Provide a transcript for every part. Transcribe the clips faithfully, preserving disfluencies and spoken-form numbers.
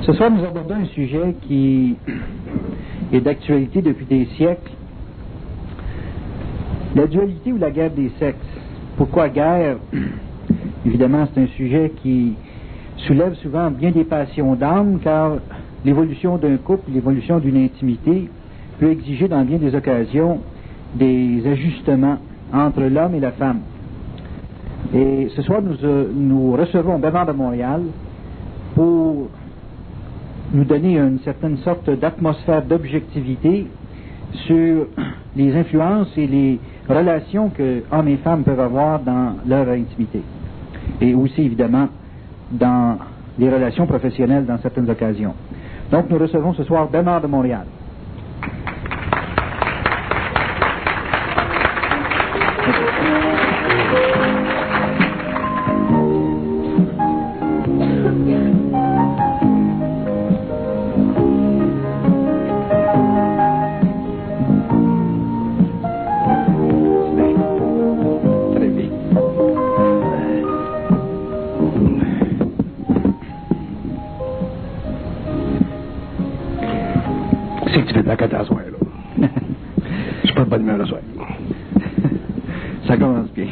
Ce soir, nous abordons un sujet qui est d'actualité depuis des siècles. La dualité ou la guerre des sexes. Pourquoi guerre? Évidemment, c'est un sujet qui soulève souvent bien des passions d'âme, car l'évolution d'un couple, l'évolution d'une intimité peut exiger dans bien des occasions des ajustements entre l'homme et la femme. Et ce soir, nous, euh, nous recevons Bernard de Montréal pour nous donner une certaine sorte d'atmosphère d'objectivité sur les influences et les relations que hommes et femmes peuvent avoir dans leur intimité. Et aussi, évidemment, dans les relations professionnelles dans certaines occasions. Donc, nous recevons ce soir Bernard de Montréal. Ça commence bien.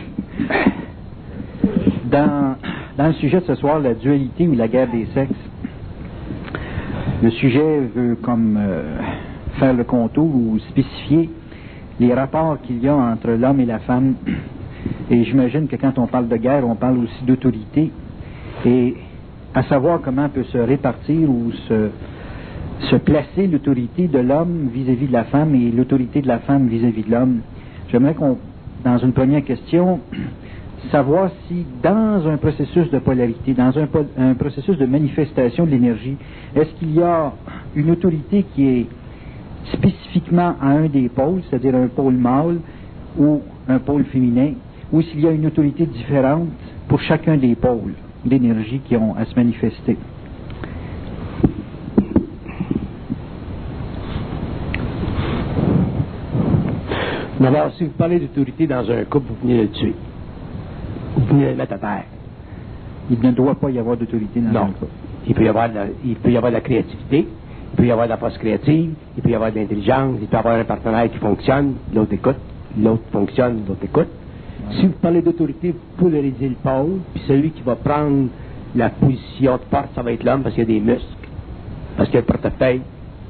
Dans, dans le sujet de ce soir, la dualité ou la guerre des sexes, le sujet veut comme euh, faire le contour ou spécifier les rapports qu'il y a entre l'homme et la femme. Et j'imagine que quand on parle de guerre, on parle aussi d'autorité. Et à savoir comment peut se répartir ou se, se placer l'autorité de l'homme vis-à-vis de la femme et l'autorité de la femme vis-à-vis de l'homme. J'aimerais qu'on, dans une première question, savoir si dans un processus de polarité, dans un, un processus de manifestation de l'énergie, est-ce qu'il y a une autorité qui est spécifiquement à un des pôles, c'est-à-dire un pôle mâle ou un pôle féminin, ou s'il y a une autorité différente pour chacun des pôles d'énergie qui ont à se manifester? D'abord, si vous parlez d'autorité dans un couple, vous venez le tuer. Vous venez le mettre à terre. Il ne doit pas y avoir d'autorité dans non. un couple. Il peut y avoir de la, il peut y avoir de la créativité, il peut y avoir de la force créative, il peut y avoir de l'intelligence, il peut y avoir un partenaire qui fonctionne, l'autre écoute, l'autre fonctionne, l'autre écoute. Ouais. Si vous parlez d'autorité, vous polarisez le pôle, puis celui qui va prendre la position de force, ça va être l'homme parce qu'il y a des muscles, parce qu'il y a le portefeuille.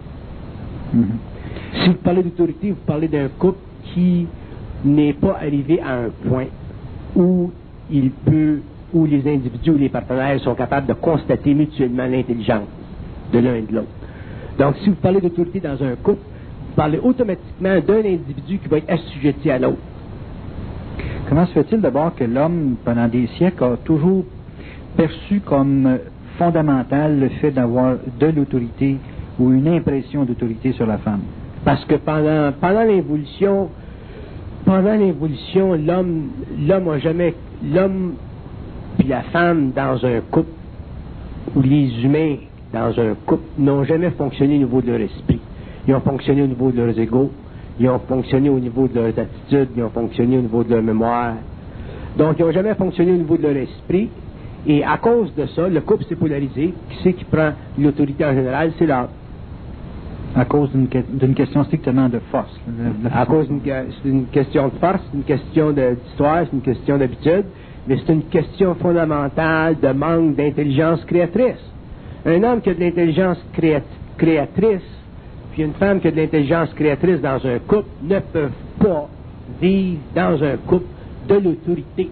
Mm-hmm. Si vous parlez d'autorité, vous parlez d'un couple qui n'est pas arrivé à un point où il peut, où les individus ou les partenaires sont capables de constater mutuellement l'intelligence de l'un et de l'autre. Donc, si vous parlez d'autorité dans un couple, vous parlez automatiquement d'un individu qui va être assujetti à l'autre. Comment se fait-il d'abord que l'homme, pendant des siècles, a toujours perçu comme fondamental le fait d'avoir de l'autorité ou une impression d'autorité sur la femme? Parce que pendant, pendant l'évolution, pendant l'évolution, l'homme, l'homme a jamais, l'homme puis la femme dans un couple, ou les humains dans un couple, n'ont jamais fonctionné au niveau de leur esprit. Ils ont fonctionné au niveau de leurs égos, ils ont fonctionné au niveau de leurs attitudes, ils ont fonctionné au niveau de leur mémoire. Donc, ils n'ont jamais fonctionné au niveau de leur esprit, et à cause de ça, le couple s'est polarisé. Qui c'est qui prend l'autorité en général? C'est l'homme. À cause d'une, d'une question strictement de force. De, de à cause d'une c'est une question de force, c'est une question de, d'histoire, c'est une question d'habitude, mais c'est une question fondamentale de manque d'intelligence créatrice. Un homme qui a de l'intelligence créat, créatrice, puis une femme qui a de l'intelligence créatrice dans un couple, ne peuvent pas vivre dans un couple de l'autorité.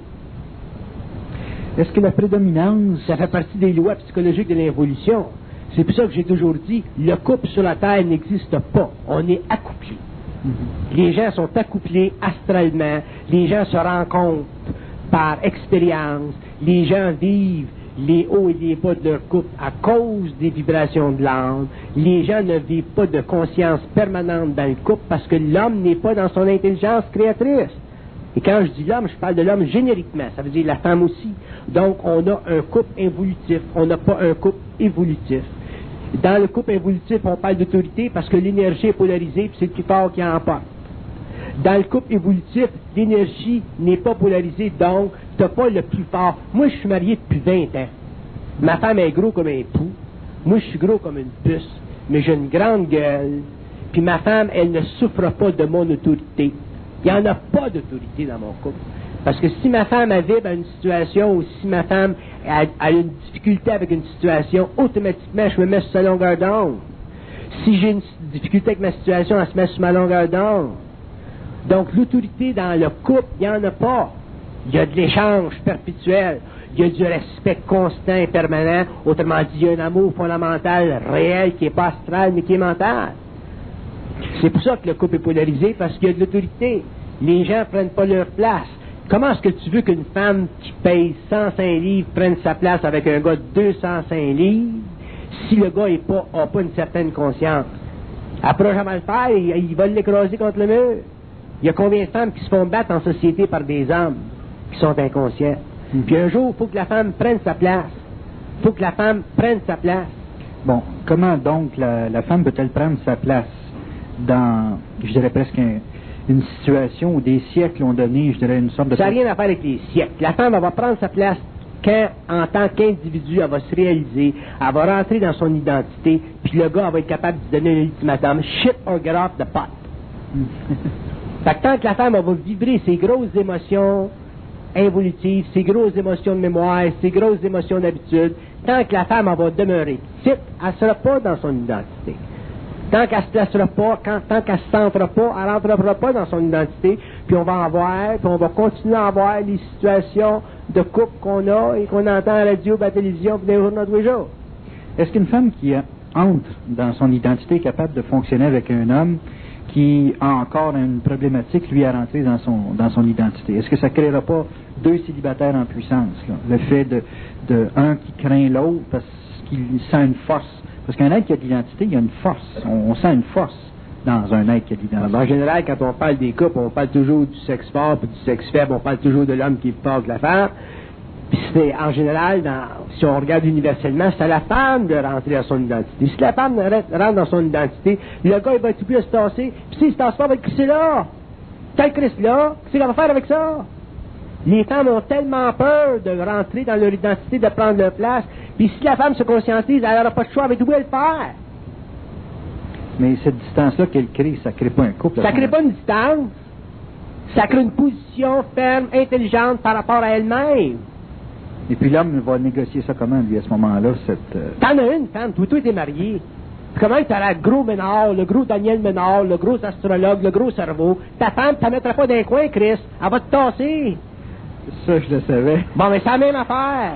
Est-ce que la prédominance... Ça fait partie des lois psychologiques de l'évolution. C'est pour ça que j'ai toujours dit, le couple sur la Terre n'existe pas. On est accouplés. Mm-hmm. Les gens sont accouplés astralement. Les gens se rencontrent par expérience. Les gens vivent les hauts et les bas de leur couple à cause des vibrations de l'âme. Les gens ne vivent pas de conscience permanente dans le couple parce que l'homme n'est pas dans son intelligence créatrice. Et quand je dis l'homme, je parle de l'homme génériquement. Ça veut dire la femme aussi. Donc, on a un couple involutif. On n'a pas un couple évolutif. Dans le couple involutif, on parle d'autorité parce que l'énergie est polarisée et c'est le plus fort qui emporte. Dans le couple évolutif, l'énergie n'est pas polarisée, donc tu n'as pas le plus fort. Moi, je suis marié depuis vingt ans. Ma femme est gros comme un pou. Moi, je suis gros comme une puce, mais j'ai une grande gueule. Puis ma femme, elle ne souffre pas de mon autorité. Il n'y en a pas d'autorité dans mon couple. Parce que si ma femme a vibre à une situation ou si ma femme a, a une difficulté avec une situation, automatiquement, je me mets sur sa longueur d'onde. Si j'ai une difficulté avec ma situation, elle se met sur ma longueur d'onde. Donc, l'autorité dans le couple, il n'y en a pas. Il y a de l'échange perpétuel. Il y a du respect constant et permanent. Autrement dit, il y a un amour fondamental, réel, qui n'est pas astral, mais qui est mental. C'est pour ça que le couple est polarisé, parce qu'il y a de l'autorité. Les gens ne prennent pas leur place. Comment est-ce que tu veux qu'une femme qui paye cent cinq livres prenne sa place avec un gars de deux cent cinq livres si le gars n'a pas, a pas une certaine conscience? Elle ne pourra jamais le faire, il, il va l'écraser contre le mur. Il y a combien de femmes qui se font battre en société par des hommes qui sont inconscients? Mm-hmm. Puis un jour, il faut que la femme prenne sa place. Il faut que la femme prenne sa place. Bon, comment donc la, la femme peut-elle prendre sa place dans, je dirais presque un, une situation où des siècles ont donné, je dirais, une sorte de... Ça n'a rien à faire avec les siècles. La femme, elle va prendre sa place quand, en tant qu'individu, elle va se réaliser, elle va rentrer dans son identité, puis le gars, elle va être capable de donner un ultimatum, shit or get off the pot. Fait que tant que la femme, elle va vibrer ses grosses émotions involutives, ses grosses émotions de mémoire, ses grosses émotions d'habitude, tant que la femme, elle va demeurer petite, elle ne sera pas dans son identité. Tant qu'elle ne se placera pas, quand, tant qu'elle ne se centrera pas, elle ne rentrera pas dans son identité, puis on va avoir, puis on va continuer à avoir les situations de couple qu'on a et qu'on entend à la radio, à la télévision, puis dans les journaux tous les jours. Est-ce qu'une femme qui entre dans son identité est capable de fonctionner avec un homme qui a encore une problématique, lui, à rentrer dans son, dans son identité? Est-ce que ça ne créera pas deux célibataires en puissance, là? Le fait de, de un qui craint l'autre parce qu'il sent une force. Parce qu'un être qui a de l'identité, il y a une force. On, on sent une force dans un être qui a de l'identité. En général, quand on parle des couples, on parle toujours du sexe fort et du sexe faible. On parle toujours de l'homme qui est plus fort que la femme. Puis c'est, en général, dans, si on regarde universellement, c'est à la femme de rentrer dans son identité. Si la femme rentre dans son identité, le gars, il va être plus à se tasser. Puis s'il se tasse pas, il va être crissé là. Quel Christ là? Qu'est-ce qu'on va faire avec ça? Les femmes ont tellement peur de rentrer dans leur identité, de prendre leur place. Puis si la femme se conscientise, elle n'aura pas de choix avec où elle faire. Mais cette distance-là qu'elle crée, ça ne crée pas un couple. Ça ne crée pas une distance. Ça crée une position ferme, intelligente par rapport à elle-même. Et puis l'homme va négocier ça comment, lui, à ce moment-là? Cette, euh... T'en as une femme, toi, toi, t'es marié. Comment tu as le gros Ménard, le gros Daniel Ménard, le gros astrologue, le gros cerveau? Ta femme, tu ne mettras pas dans un coin, Chris. Elle va te tasser. Ça, je le savais. Bon, mais c'est la même affaire.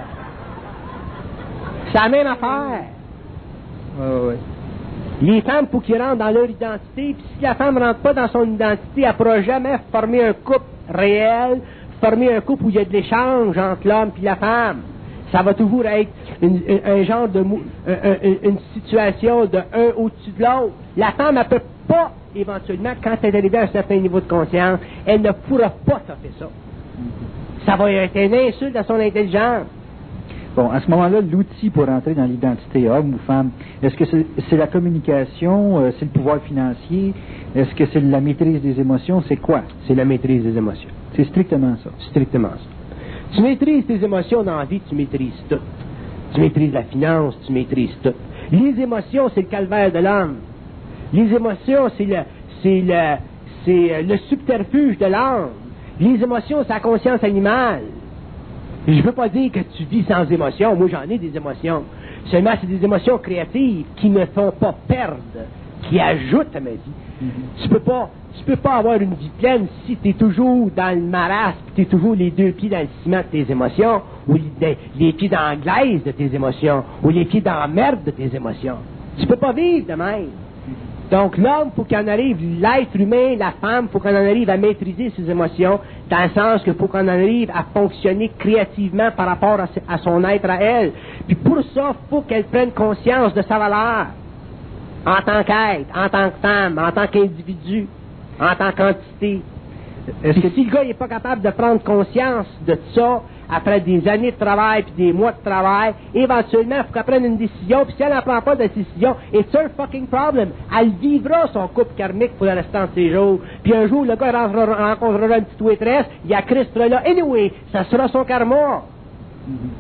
C'est la même affaire. Oui, oui, oui. Les femmes, pour qu'ils rentrent dans leur identité, puis si la femme ne rentre pas dans son identité, elle ne pourra jamais former un couple réel, former un couple où il y a de l'échange entre l'homme et la femme. Ça va toujours être une, un, un genre de... Une, une situation de un au-dessus de l'autre. La femme, elle ne peut pas, éventuellement, quand elle est arrivée à un certain niveau de conscience, elle ne pourra pas faire ça. Ça va être une insulte à son intelligence. Bon, à ce moment-là, l'outil pour entrer dans l'identité homme ou femme, est-ce que c'est, c'est la communication, euh, c'est le pouvoir financier, est-ce que c'est la maîtrise des émotions, c'est quoi? C'est la maîtrise des émotions. C'est strictement ça. Strictement ça. Tu maîtrises tes émotions dans la vie, tu maîtrises tout. Tu maîtrises la finance, tu maîtrises tout. Les émotions, c'est le calvaire de l'âme. Les émotions, c'est le, c'est le, c'est le subterfuge de l'âme. Les émotions, c'est la conscience animale. Je ne veux pas dire que tu vis sans émotions. Moi, j'en ai des émotions. Seulement, c'est des émotions créatives qui ne font pas perdre, qui ajoutent à ma vie. Mm-hmm. Tu peux pas, tu peux pas avoir une vie pleine si tu es toujours dans le marasme, tu es toujours les deux pieds dans le ciment de tes émotions, ou les, les pieds dans la glaise de tes émotions, ou les pieds dans la merde de tes émotions. Tu peux pas vivre de même. Donc, l'homme, faut qu'il en arrive, l'être humain, la femme, faut qu'on en arrive à maîtriser ses émotions, dans le sens qu'il faut qu'on en arrive à fonctionner créativement par rapport à, à son être à elle. Puis pour ça, il faut qu'elle prenne conscience de sa valeur, en tant qu'être, en tant que femme, en tant qu'individu, en tant qu'entité. Est-ce que si le gars n'est pas capable de prendre conscience de ça, après des années de travail puis des mois de travail, éventuellement, il faut qu'elle prenne une décision, puis si elle n'en prend pas de décision, it's her fucking problem. Elle vivra son couple karmique pour le restant de ses jours. Puis un jour, le gars rencontrera une petite waitress, il y a Christ là. Anyway, ça sera son karma.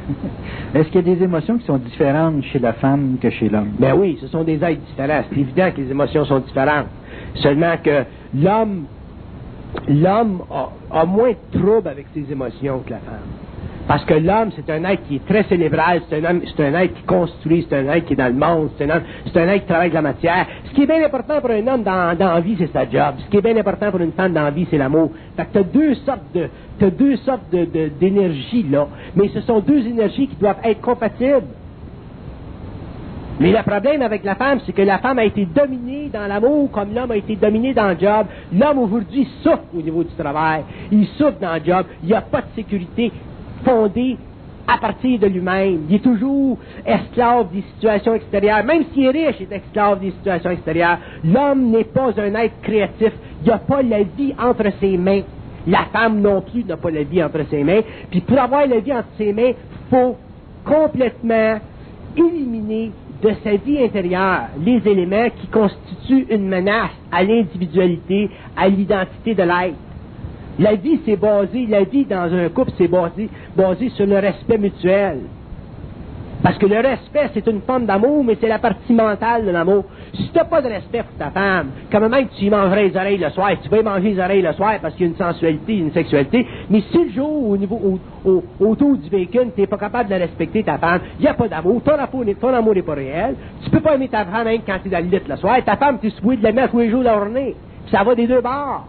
Est-ce qu'il y a des émotions qui sont différentes chez la femme que chez l'homme? Ben oui, ce sont des êtres différents. C'est évident que les émotions sont différentes. Seulement que l'homme, l'homme a, a moins de troubles avec ses émotions que la femme. Parce que l'homme, c'est un être qui est très cérébral, c'est un, homme, c'est un être qui construit, c'est un être qui est dans le monde, c'est un, homme, c'est un être qui travaille avec la matière. Ce qui est bien important pour un homme dans, dans la vie, c'est sa job. Ce qui est bien important pour une femme dans la vie, c'est l'amour. Fait que t'as deux sortes de, t'as deux sortes de, de, d'énergie, là. Mais ce sont deux énergies qui doivent être compatibles. Mais le problème avec la femme, c'est que la femme a été dominée dans l'amour comme l'homme a été dominé dans le job. L'homme, aujourd'hui, souffre au niveau du travail. Il souffre dans le job. Il n'y a pas de sécurité fondée à partir de lui-même. Il est toujours esclave des situations extérieures. Même s'il est riche, il est esclave des situations extérieures. L'homme n'est pas un être créatif. Il n'a pas la vie entre ses mains. La femme non plus n'a pas la vie entre ses mains. Puis pour avoir la vie entre ses mains, il faut complètement éliminer de sa vie intérieure les éléments qui constituent une menace à l'individualité, à l'identité de l'être. La vie, c'est basé, la vie dans un couple, c'est basé, basé sur le respect mutuel. Parce que le respect, c'est une forme d'amour, mais c'est la partie mentale de l'amour. Si tu n'as pas de respect pour ta femme, comme même tu y mangerais les oreilles le soir, tu vas y manger les oreilles le soir parce qu'il y a une sensualité, une sexualité, mais si le jour, au niveau, au, au, autour du bacon, tu n'es pas capable de respecter ta femme, il n'y a pas d'amour, ton amour, ton amour n'est pas réel, tu peux pas aimer ta femme même quand tu es dans le lit le soir, ta femme, tu es souhaité de la mettre tous les jours de la journée, puis ça va des deux bords.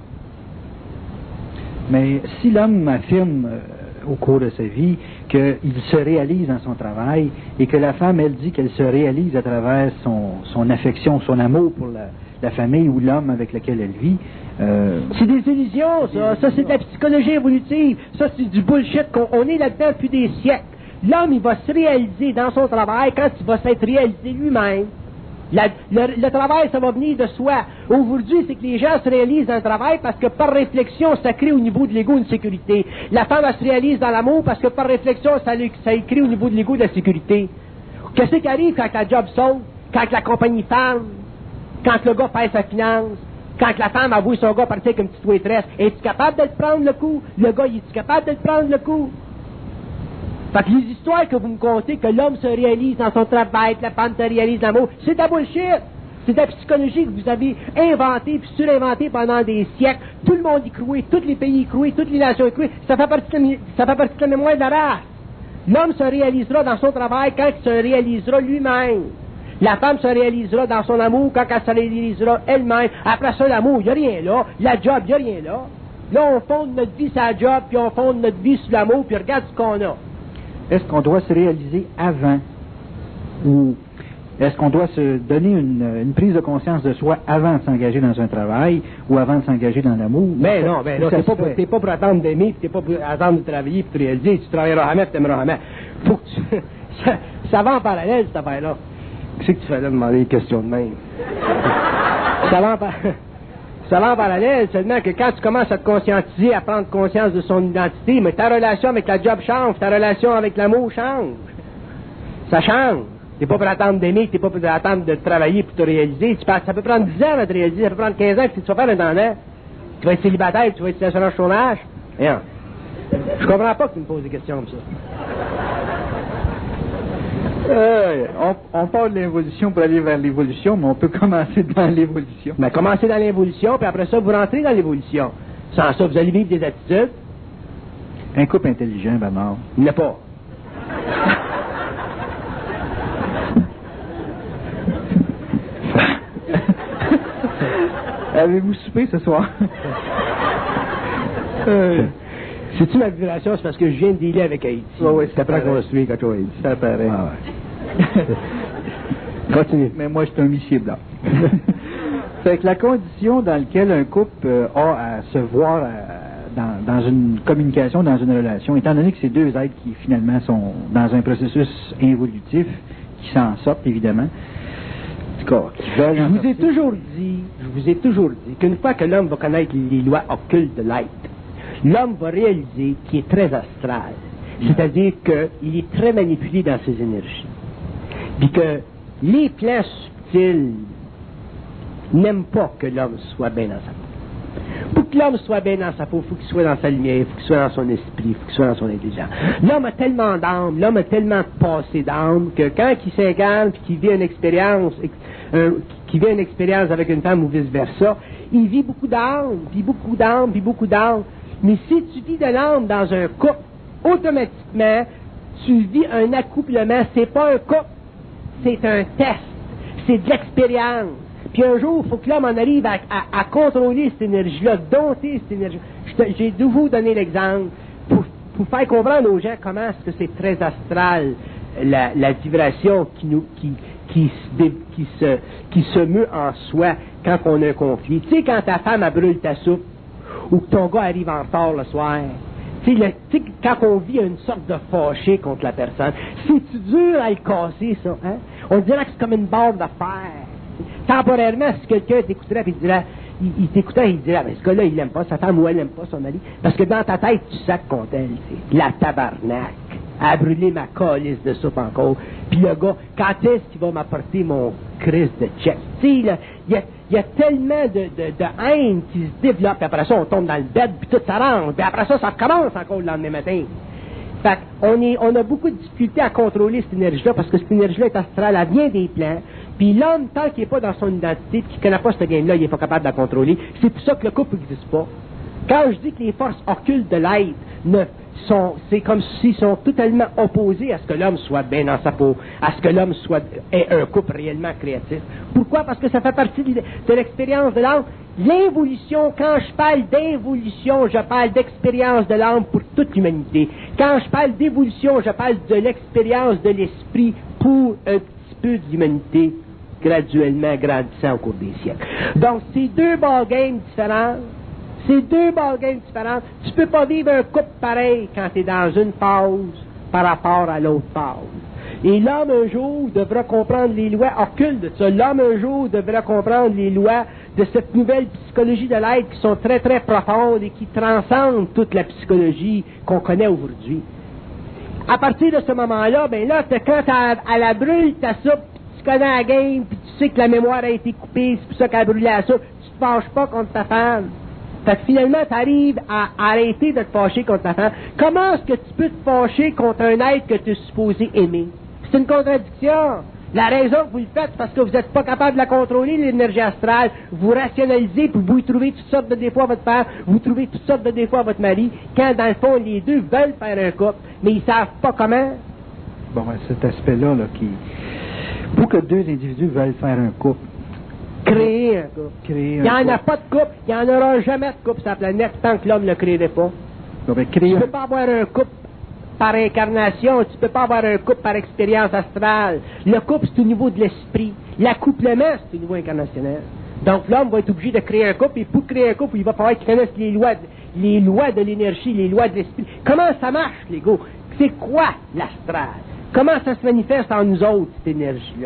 Mais si l'homme affirme euh, au cours de sa vie qu'il se réalise dans son travail et que la femme, elle dit qu'elle se réalise à travers son, son affection, son amour pour la, la famille ou l'homme avec lequel elle vit... Euh, c'est des illusions, ça. Ça, c'est de la psychologie évolutive. Ça, c'est du bullshit. qu'on on est là-dedans depuis des siècles. L'homme, il va se réaliser dans son travail quand il va s'être réalisé lui-même. La, le, le travail, ça va venir de soi. Aujourd'hui, c'est que les gens se réalisent dans le travail parce que par réflexion, ça crée au niveau de l'ego une sécurité. La femme, elle se réalise dans l'amour parce que par réflexion, ça, ça crée au niveau de l'ego de la sécurité. Qu'est-ce qui arrive quand la job saute, quand la compagnie ferme, quand le gars perd sa finance, quand la femme avoue son gars partir comme une petite waitress? Es-tu capable de le prendre le coup? Le gars, est-tu capable de le prendre le coup? Fait que les histoires que vous me contez, que l'homme se réalise dans son travail, que la femme se réalise dans l'amour, c'est de la bullshit. C'est de la psychologie que vous avez inventée puis surinventée pendant des siècles. Tout le monde y croit, tous les pays y croient, toutes les nations y croient. Ça fait partie de la, ça fait partie de la mémoire de la race. L'homme se réalisera dans son travail quand il se réalisera lui-même. La femme se réalisera dans son amour quand elle se réalisera elle-même. Après ça, l'amour, il n'y a rien là. La job, il n'y a rien là. Là, on fonde notre vie sur la job, puis on fonde notre vie sur l'amour, puis regarde ce qu'on a. Est-ce qu'on doit se réaliser avant ou est-ce qu'on doit se donner une, une prise de conscience de soi avant de s'engager dans un travail ou avant de s'engager dans l'amour? Mais non, mais non, t'es pas, pour, t'es pas pour attendre d'aimer, t'es pas pour attendre de travailler pour te réaliser. Tu travailleras jamais, tu t'aimeras jamais. Faut que tu... ça, ça va en parallèle, cette affaire-là. Qu'est-ce que tu fais là, demander des questions de même? ça va en parallèle. Ça va en parallèle, seulement que quand tu commences à te conscientiser, à prendre conscience de son identité, mais ta relation avec la job change, ta relation avec l'amour change. Ça change. T'es pas pour attendre d'aimer, t'es pas pour attendre de travailler pour te réaliser. Tu passes, ça peut prendre dix ans à te réaliser, ça peut prendre quinze ans, puis tu vas faire un an. Tu vas être célibataire, tu vas être stationnaire au chômage. Rien. Je comprends pas que tu me poses des questions comme ça. Euh, on, on parle de l'évolution pour aller vers l'évolution, mais on peut commencer dans l'évolution. Mais commencez dans l'évolution, puis après ça, vous rentrez dans l'évolution. Sans ça, vous allez vivre des attitudes. Un couple intelligent, ben non. Il n'y a pas. Avez-vous soupé ce soir? euh, C'est-tu ma vibration? C'est parce que je viens de dealer avec Haïti. Oui, oui, c'est après qu'on a suivi quand on a dit. Ça paraît. Ah, ouais. Continue. Mais moi, je suis un monsieur blanc. C'est que la condition dans laquelle un couple euh, a à se voir à, dans, dans une communication, dans une relation, étant donné que c'est deux êtres qui finalement sont dans un processus involutif, qui s'en sortent évidemment, je vous ai toujours dit, je vous ai toujours dit qu'une fois que l'homme va connaître les lois occultes de l'être, l'homme va réaliser qu'il est très astral. C'est-à-dire qu'il est très manipulé dans ses énergies. Puis que les plans subtils n'aiment pas que l'homme soit bien dans sa peau. Pour que l'homme soit bien dans sa peau, il faut qu'il soit dans sa lumière, il faut qu'il soit dans son esprit, il faut qu'il soit dans son intelligence. L'homme a tellement d'âme, l'homme a tellement de passé d'âme, que quand il s'incarne et qu'il vit une expérience, euh, qu'il vit une expérience avec une femme ou vice-versa, il vit beaucoup d'âme, vit beaucoup d'âme, vit beaucoup d'âme. Mais si tu vis de l'âme dans un couple, automatiquement, tu vis un accouplement. C'est pas un couple, c'est un test. C'est de l'expérience. Puis un jour, il faut que l'homme en arrive à, à, à contrôler cette énergie-là, dompter cette énergie. J'ai dû vous donner l'exemple pour, pour faire comprendre aux gens comment est-ce que c'est très astral, la, la vibration qui, nous, qui, qui, se, qui, se, qui se meut en soi quand on a un conflit. Tu sais, quand ta femme elle brûle ta soupe, ou que ton gars arrive en retard le soir, tu sais, quand on vit une sorte de fâché contre la personne, c'est-tu dur à le casser, ça, hein? On dirait que c'est comme une barre de fer. Temporairement, si quelqu'un t'écouterait, puis il dirait, il, il t'écouterait, il dirait, mais ce gars-là, il l'aime pas, sa femme ou elle n'aime pas son mari, parce que dans ta tête, tu sacs contre elle, c'est la tabarnak, à brûler ma calice de soupe encore, puis le gars, quand est-ce qu'il va m'apporter mon Christ de check? Tu sais, il y a, y a tellement de, de, de haine qui se développe, puis après ça, on tombe dans le bed, puis tout s'arrange, puis après ça, ça recommence encore le lendemain matin. Fait qu'on est, on a beaucoup de difficultés à contrôler cette énergie-là, parce que cette énergie-là est astrale, elle vient des plans. Puis l'homme, tant qu'il n'est pas dans son identité, qu'il ne connaît pas ce game-là, il n'est pas capable de la contrôler. C'est pour ça que le couple n'existe pas. Quand je dis que les forces occultes de l'être ne sont, c'est comme s'ils sont totalement opposés à ce que l'homme soit bien dans sa peau, à ce que l'homme soit ait un couple réellement créatif. Pourquoi? Parce que ça fait partie de, de l'expérience de l'âme. L'évolution, quand je parle d'évolution, je parle d'expérience de l'âme pour toute l'humanité. Quand je parle d'évolution, je parle de l'expérience de l'esprit pour un petit peu d'humanité, graduellement grandissant au cours des siècles. Donc, c'est deux ballgames différents. C'est deux ballgames différents. Tu peux pas vivre un couple pareil quand tu es dans une phase par rapport à l'autre phase. Et l'homme, un jour, devra comprendre les lois occultes de ça. L'homme, un jour, devra comprendre les lois de cette nouvelle psychologie de l'être qui sont très, très profondes et qui transcendent toute la psychologie qu'on connaît aujourd'hui. À partir de ce moment-là, ben là, quand elle la brûle ta soupe, tu connais la game, puis tu sais que la mémoire a été coupée, c'est pour ça qu'elle a brûlé la soupe, tu te fâches pas contre ta femme. Fait que finalement, tu arrives à arrêter de te fâcher contre ta femme. Comment est-ce que tu peux te fâcher contre un être que tu es supposé aimer? C'est une contradiction. La raison que vous le faites, c'est parce que vous n'êtes pas capable de la contrôler, l'énergie astrale. Vous rationalisez, puis vous y trouvez toutes sortes de défauts à votre père, vous trouvez toutes sortes de défauts à votre mari, quand dans le fond, les deux veulent faire un couple, mais ils savent pas comment. Bon, cet aspect-là, là, qui... Pour que deux individus veulent faire un couple, créer un couple. Créer il n'y en couple. a pas de couple, il n'y en aura jamais de couple sur la planète tant que l'homme ne le créerait pas. Bon, ben, créer Tu ne un... peux pas avoir un couple par incarnation, tu ne peux pas avoir un couple par expérience astrale. Le couple, c'est au niveau de l'esprit. L'accouplement, c'est au niveau incarnationnel. Donc l'homme va être obligé de créer un couple, et pour créer un couple, il va falloir qu'il connaisse les lois, de, les lois de l'énergie, les lois de l'esprit. Comment ça marche, l'ego? C'est quoi l'astral? Comment ça se manifeste en nous autres, cette énergie-là?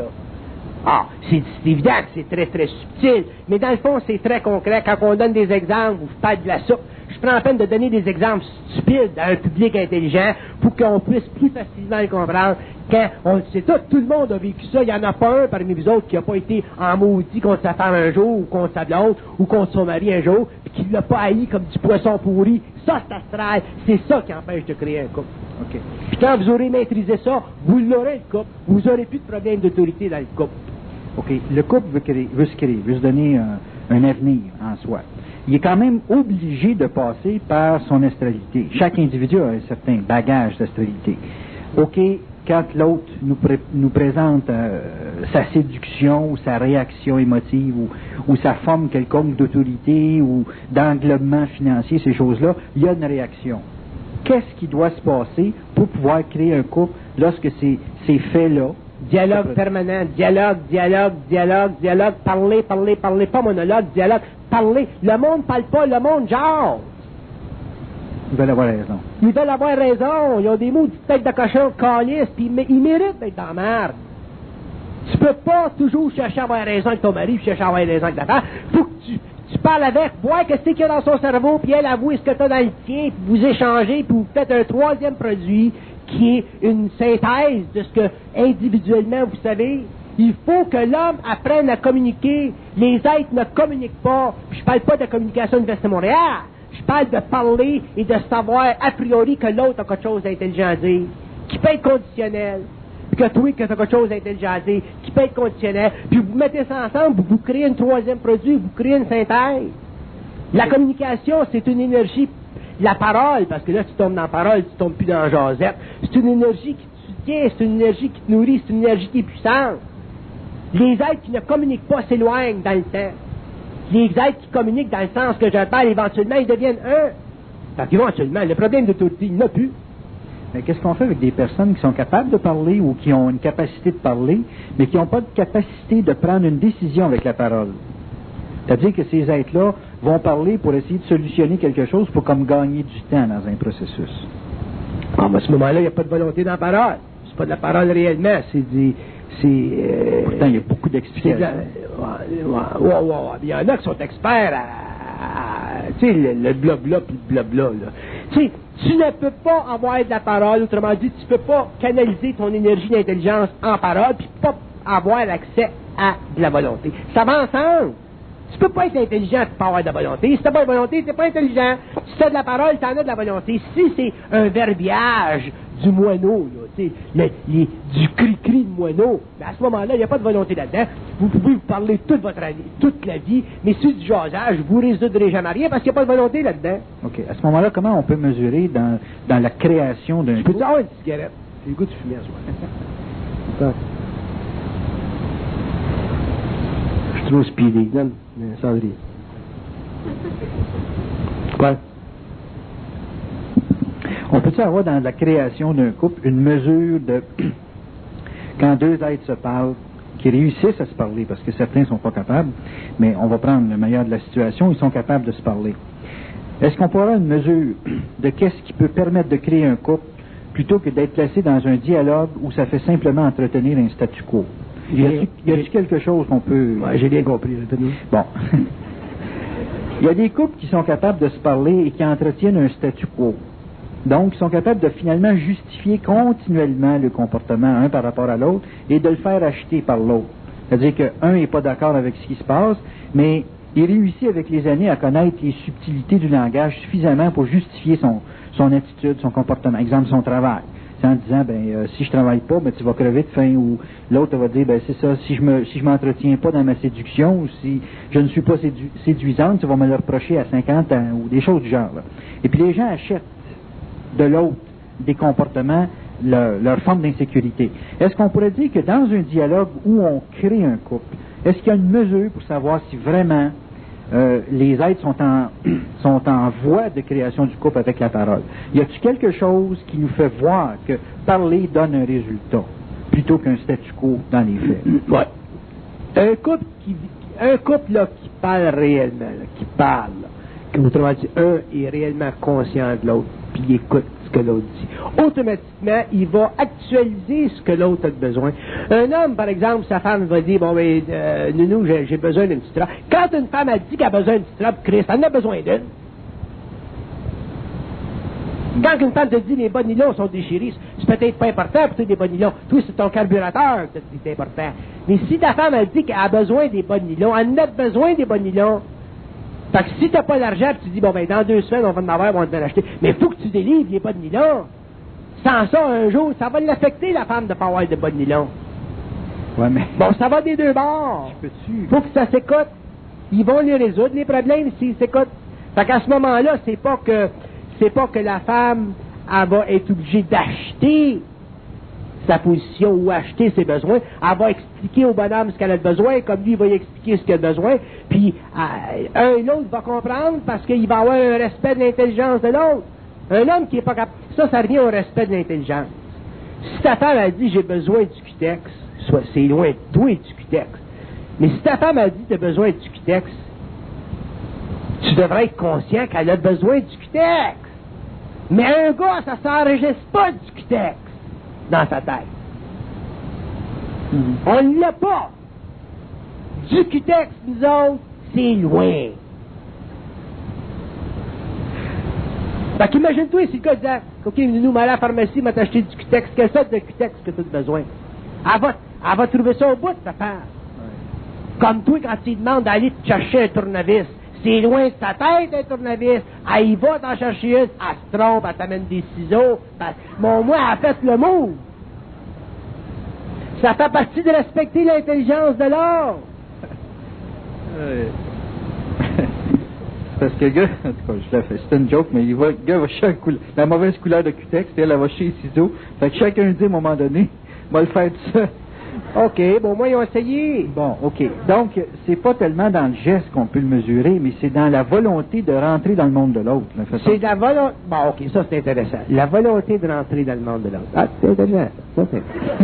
Ah, c'est évident que c'est très, très subtil, mais dans le fond, c'est très concret. Quand on donne des exemples, ou je parle de la soupe, je prends la peine de donner des exemples stupides à un public intelligent pour qu'on puisse plus facilement le comprendre. Quand on le sait tout, tout le monde a vécu ça. Il n'y en a pas un parmi vous autres qui n'a pas été en maudit contre sa femme un jour, ou contre sa blonde, ou contre son mari un jour, puis qui ne l'a pas haï comme du poisson pourri. Ça, c'est astral. C'est ça qui empêche de créer un couple. OK. Puis quand vous aurez maîtrisé ça, vous l'aurez le couple. Vous n'aurez plus de problème d'autorité dans le couple. OK. Le couple veut, créer, veut se créer, veut se donner un, un avenir en soi. Il est quand même obligé de passer par son astralité. Chaque individu a un certain bagage d'astralité. OK, quand l'autre nous, pré- nous présente euh, sa séduction ou sa réaction émotive ou, ou sa forme quelconque d'autorité ou d'englobement financier, ces choses-là, il y a une réaction. Qu'est-ce qui doit se passer pour pouvoir créer un couple lorsque ces, ces faits-là... Dialogue permanent, dialogue, dialogue, dialogue, dialogue, parler, parler, parler, pas monologue, dialogue, parler. Le monde parle pas, le monde jase. Ils veulent avoir raison. Ils veulent avoir raison. Ils ont des mots de tête de cochon, calice, puis ils méritent d'être dans la merde. Tu peux pas toujours chercher à avoir raison avec ton mari, puis chercher à avoir raison avec ta femme. Faut que tu, tu parles avec, voir qu'est-ce qu'il y a dans son cerveau, puis elle avoue ce que tu as dans le tien, puis vous échangez, puis vous faites un troisième produit qui est une synthèse de ce que individuellement vous savez. Il faut que l'homme apprenne à communiquer. Les êtres ne communiquent pas. Puis je parle pas de communication de l'Université de Montréal. Je parle de parler et de savoir a priori que l'autre a quelque chose d'intelligent à dire, qui peut être conditionnel. Puis que toi, que tu as quelque chose d'intelligent à dire, qui peut être conditionnel. Puis vous mettez ça ensemble, vous créez un troisième produit, vous créez une synthèse. La communication, c'est une énergie. La parole, parce que là, tu tombes dans la parole, tu tombes plus dans la jasette. C'est une énergie qui te soutient, c'est une énergie qui te nourrit, c'est une énergie qui est puissante. Les êtres qui ne communiquent pas s'éloignent dans le temps. Les êtres qui communiquent dans le sens que j'appelle, éventuellement, ils deviennent un. Parce qu'éventuellement, le problème d'autorité, il n'y en a plus. Mais qu'est-ce qu'on fait avec des personnes qui sont capables de parler ou qui ont une capacité de parler, mais qui n'ont pas de capacité de prendre une décision avec la parole? C'est-à-dire que ces êtres-là vont parler pour essayer de solutionner quelque chose pour comme gagner du temps dans un processus. Ah, mais à ce moment-là, il n'y a pas de volonté dans la parole. C'est pas de la parole réellement, c'est des... C'est, euh, Pourtant, il y a beaucoup d'explications. Ouais, ouais, ouais, ouais. Il y en a qui sont experts à... à tu sais, le, le blabla puis le blabla, là. Tu sais, tu ne peux pas avoir de la parole, autrement dit, tu ne peux pas canaliser ton énergie d'intelligence en parole puis pas avoir accès à de la volonté. Ça va ensemble. Tu peux pas être intelligent et pas avoir de la volonté. Si t'as pas de volonté, t'es pas intelligent. Si t'as de la parole, t'en as de la volonté. Si c'est un verbiage du moineau, là, tu sais, le, les, du cri-cri de moineau, ben à ce moment-là, il n'y a pas de volonté là-dedans. Vous pouvez vous parler toute votre année, toute la vie, mais sur du jasage, vous ne résoudrez jamais rien parce qu'il n'y a pas de volonté là-dedans. OK. À ce moment-là, comment on peut mesurer dans, dans la création d'un... Je peux te avoir une cigarette. J'ai le goût de fumer à soi. Je suis trop speedy. Donne, Sandrine. Quoi? On peut-tu avoir dans la création d'un couple une mesure de quand deux êtres se parlent, qui réussissent à se parler, parce que certains ne sont pas capables, mais on va prendre le meilleur de la situation, ils sont capables de se parler. Est-ce qu'on peut avoir une mesure de qu'est-ce qui peut permettre de créer un couple plutôt que d'être placé dans un dialogue où ça fait simplement entretenir un statu quo? Y a-t-il quelque chose qu'on peut... Ouais, j'ai bien compris. Bon. Il y a des couples qui sont capables de se parler et qui entretiennent un statu quo. Donc, ils sont capables de finalement justifier continuellement le comportement un par rapport à l'autre et de le faire acheter par l'autre. C'est-à-dire qu'un n'est pas d'accord avec ce qui se passe, mais il réussit avec les années à connaître les subtilités du langage suffisamment pour justifier son, son attitude, son comportement. Exemple, son travail. C'est en disant, ben, euh, si je travaille pas, ben, tu vas crever de faim, ou l'autre va dire, ben, c'est ça, si je me, si je m'entretiens pas dans ma séduction, ou si je ne suis pas sédu- séduisante, tu vas me le reprocher à cinquante ans, ou des choses du genre, là. Et puis les gens achètent de l'autre des comportements, leur, leur forme d'insécurité. Est-ce qu'on pourrait dire que dans un dialogue où on crée un couple, est-ce qu'il y a une mesure pour savoir si vraiment Euh, les êtres sont en, sont en voie de création du couple avec la parole? Y a-t-il quelque chose qui nous fait voir que parler donne un résultat plutôt qu'un statu quo dans les faits? Ouais. Un couple qui, un couple là, qui parle réellement, là, qui parle, là, que, autrement dit, un est réellement conscient de l'autre, puis il écoute ce que l'autre dit. Automatiquement, il va actualiser ce que l'autre a besoin. Un homme, par exemple, sa femme va dire, bon, ben, euh, Nounou, j'ai, j'ai besoin d'une petite robe. Quand une femme a dit qu'elle a besoin d'une petite robe, Christ, elle en a besoin d'une. Quand une femme te dit les bas nylons sont déchirés, c'est peut-être pas important pour toi des bas nylons. Toi, c'est ton carburateur que c'est important. Mais si ta femme a dit qu'elle a besoin des bas nylons, elle en a besoin des bas nylons. Fait que si t'as pas l'argent, tu dis, bon, ben, dans deux semaines, on va en avoir, on va en acheter. Mais il faut que tu délivres les bas de nylon. Sans ça, un jour, ça va l'affecter, la femme, de pas avoir de bas de nylon. Ouais, mais... Bon, ça va des deux bords. Il faut que ça s'écoute. Ils vont les résoudre, les problèmes, s'ils s'écoutent. Fait qu'à ce moment-là, c'est pas que, c'est pas que la femme, elle va être obligée d'acheter sa position ou acheter ses besoins. Elle va expliquer au bonhomme ce qu'elle a besoin, comme lui, il va y expliquer ce qu'il a besoin, puis euh, un et l'autre va comprendre parce qu'il va avoir un respect de l'intelligence de l'autre. Un homme qui est pas capable... Ça, ça revient au respect de l'intelligence. Si ta femme a dit « j'ai besoin du cutex », soit c'est loin de toi du cutex. Mais si ta femme a dit « t'as besoin du cutex », tu devrais être conscient qu'elle a besoin du cutex. Mais un gars, ça s'enregistre pas du cutex dans sa tête. Mm-hmm. On ne l'a pas. Du cutex, nous autres, c'est loin. Fait qu'imagine-toi si le gars disait, OK, nous, m'allons à la pharmacie, m'a t'acheté du cutex. Quelle sorte de cutex que tu as besoin? Elle va, Elle va trouver ça au bout de ta femme. Ouais. Comme toi, quand tu lui demandes d'aller te chercher un tournevis, c'est loin de ta tête, un tournevis. Elle y va t'en chercher une, elle se trompe, elle t'amène des ciseaux. Bon, moi, elle a fait le mot. Ça fait partie de respecter l'intelligence de l'autre. Ouais. Parce que le gars, en tout cas, je l'ai fait, c'était une joke, mais il va, le gars va chercher la mauvaise couleur de cutex, puis elle, elle va chez les ciseaux. Fait que chacun dit à un moment donné, va le faire tout ça. OK, bon, moi, ils ont essayé. Bon, OK. Donc, c'est pas tellement dans le geste qu'on peut le mesurer, mais c'est dans la volonté de rentrer dans le monde de l'autre. C'est la volonté... Bon, OK, ça, c'est intéressant. La volonté de rentrer dans le monde de l'autre. Ah, c'est intéressant. Ça, c'est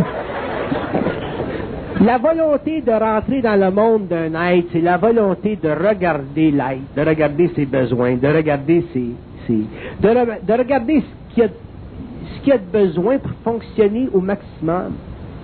La volonté de rentrer dans le monde d'un être, c'est la volonté de regarder l'être, de regarder ses besoins, de regarder ses... ses de, re, de regarder ce qu'il y a, ce qu'il y a de besoin pour fonctionner au maximum.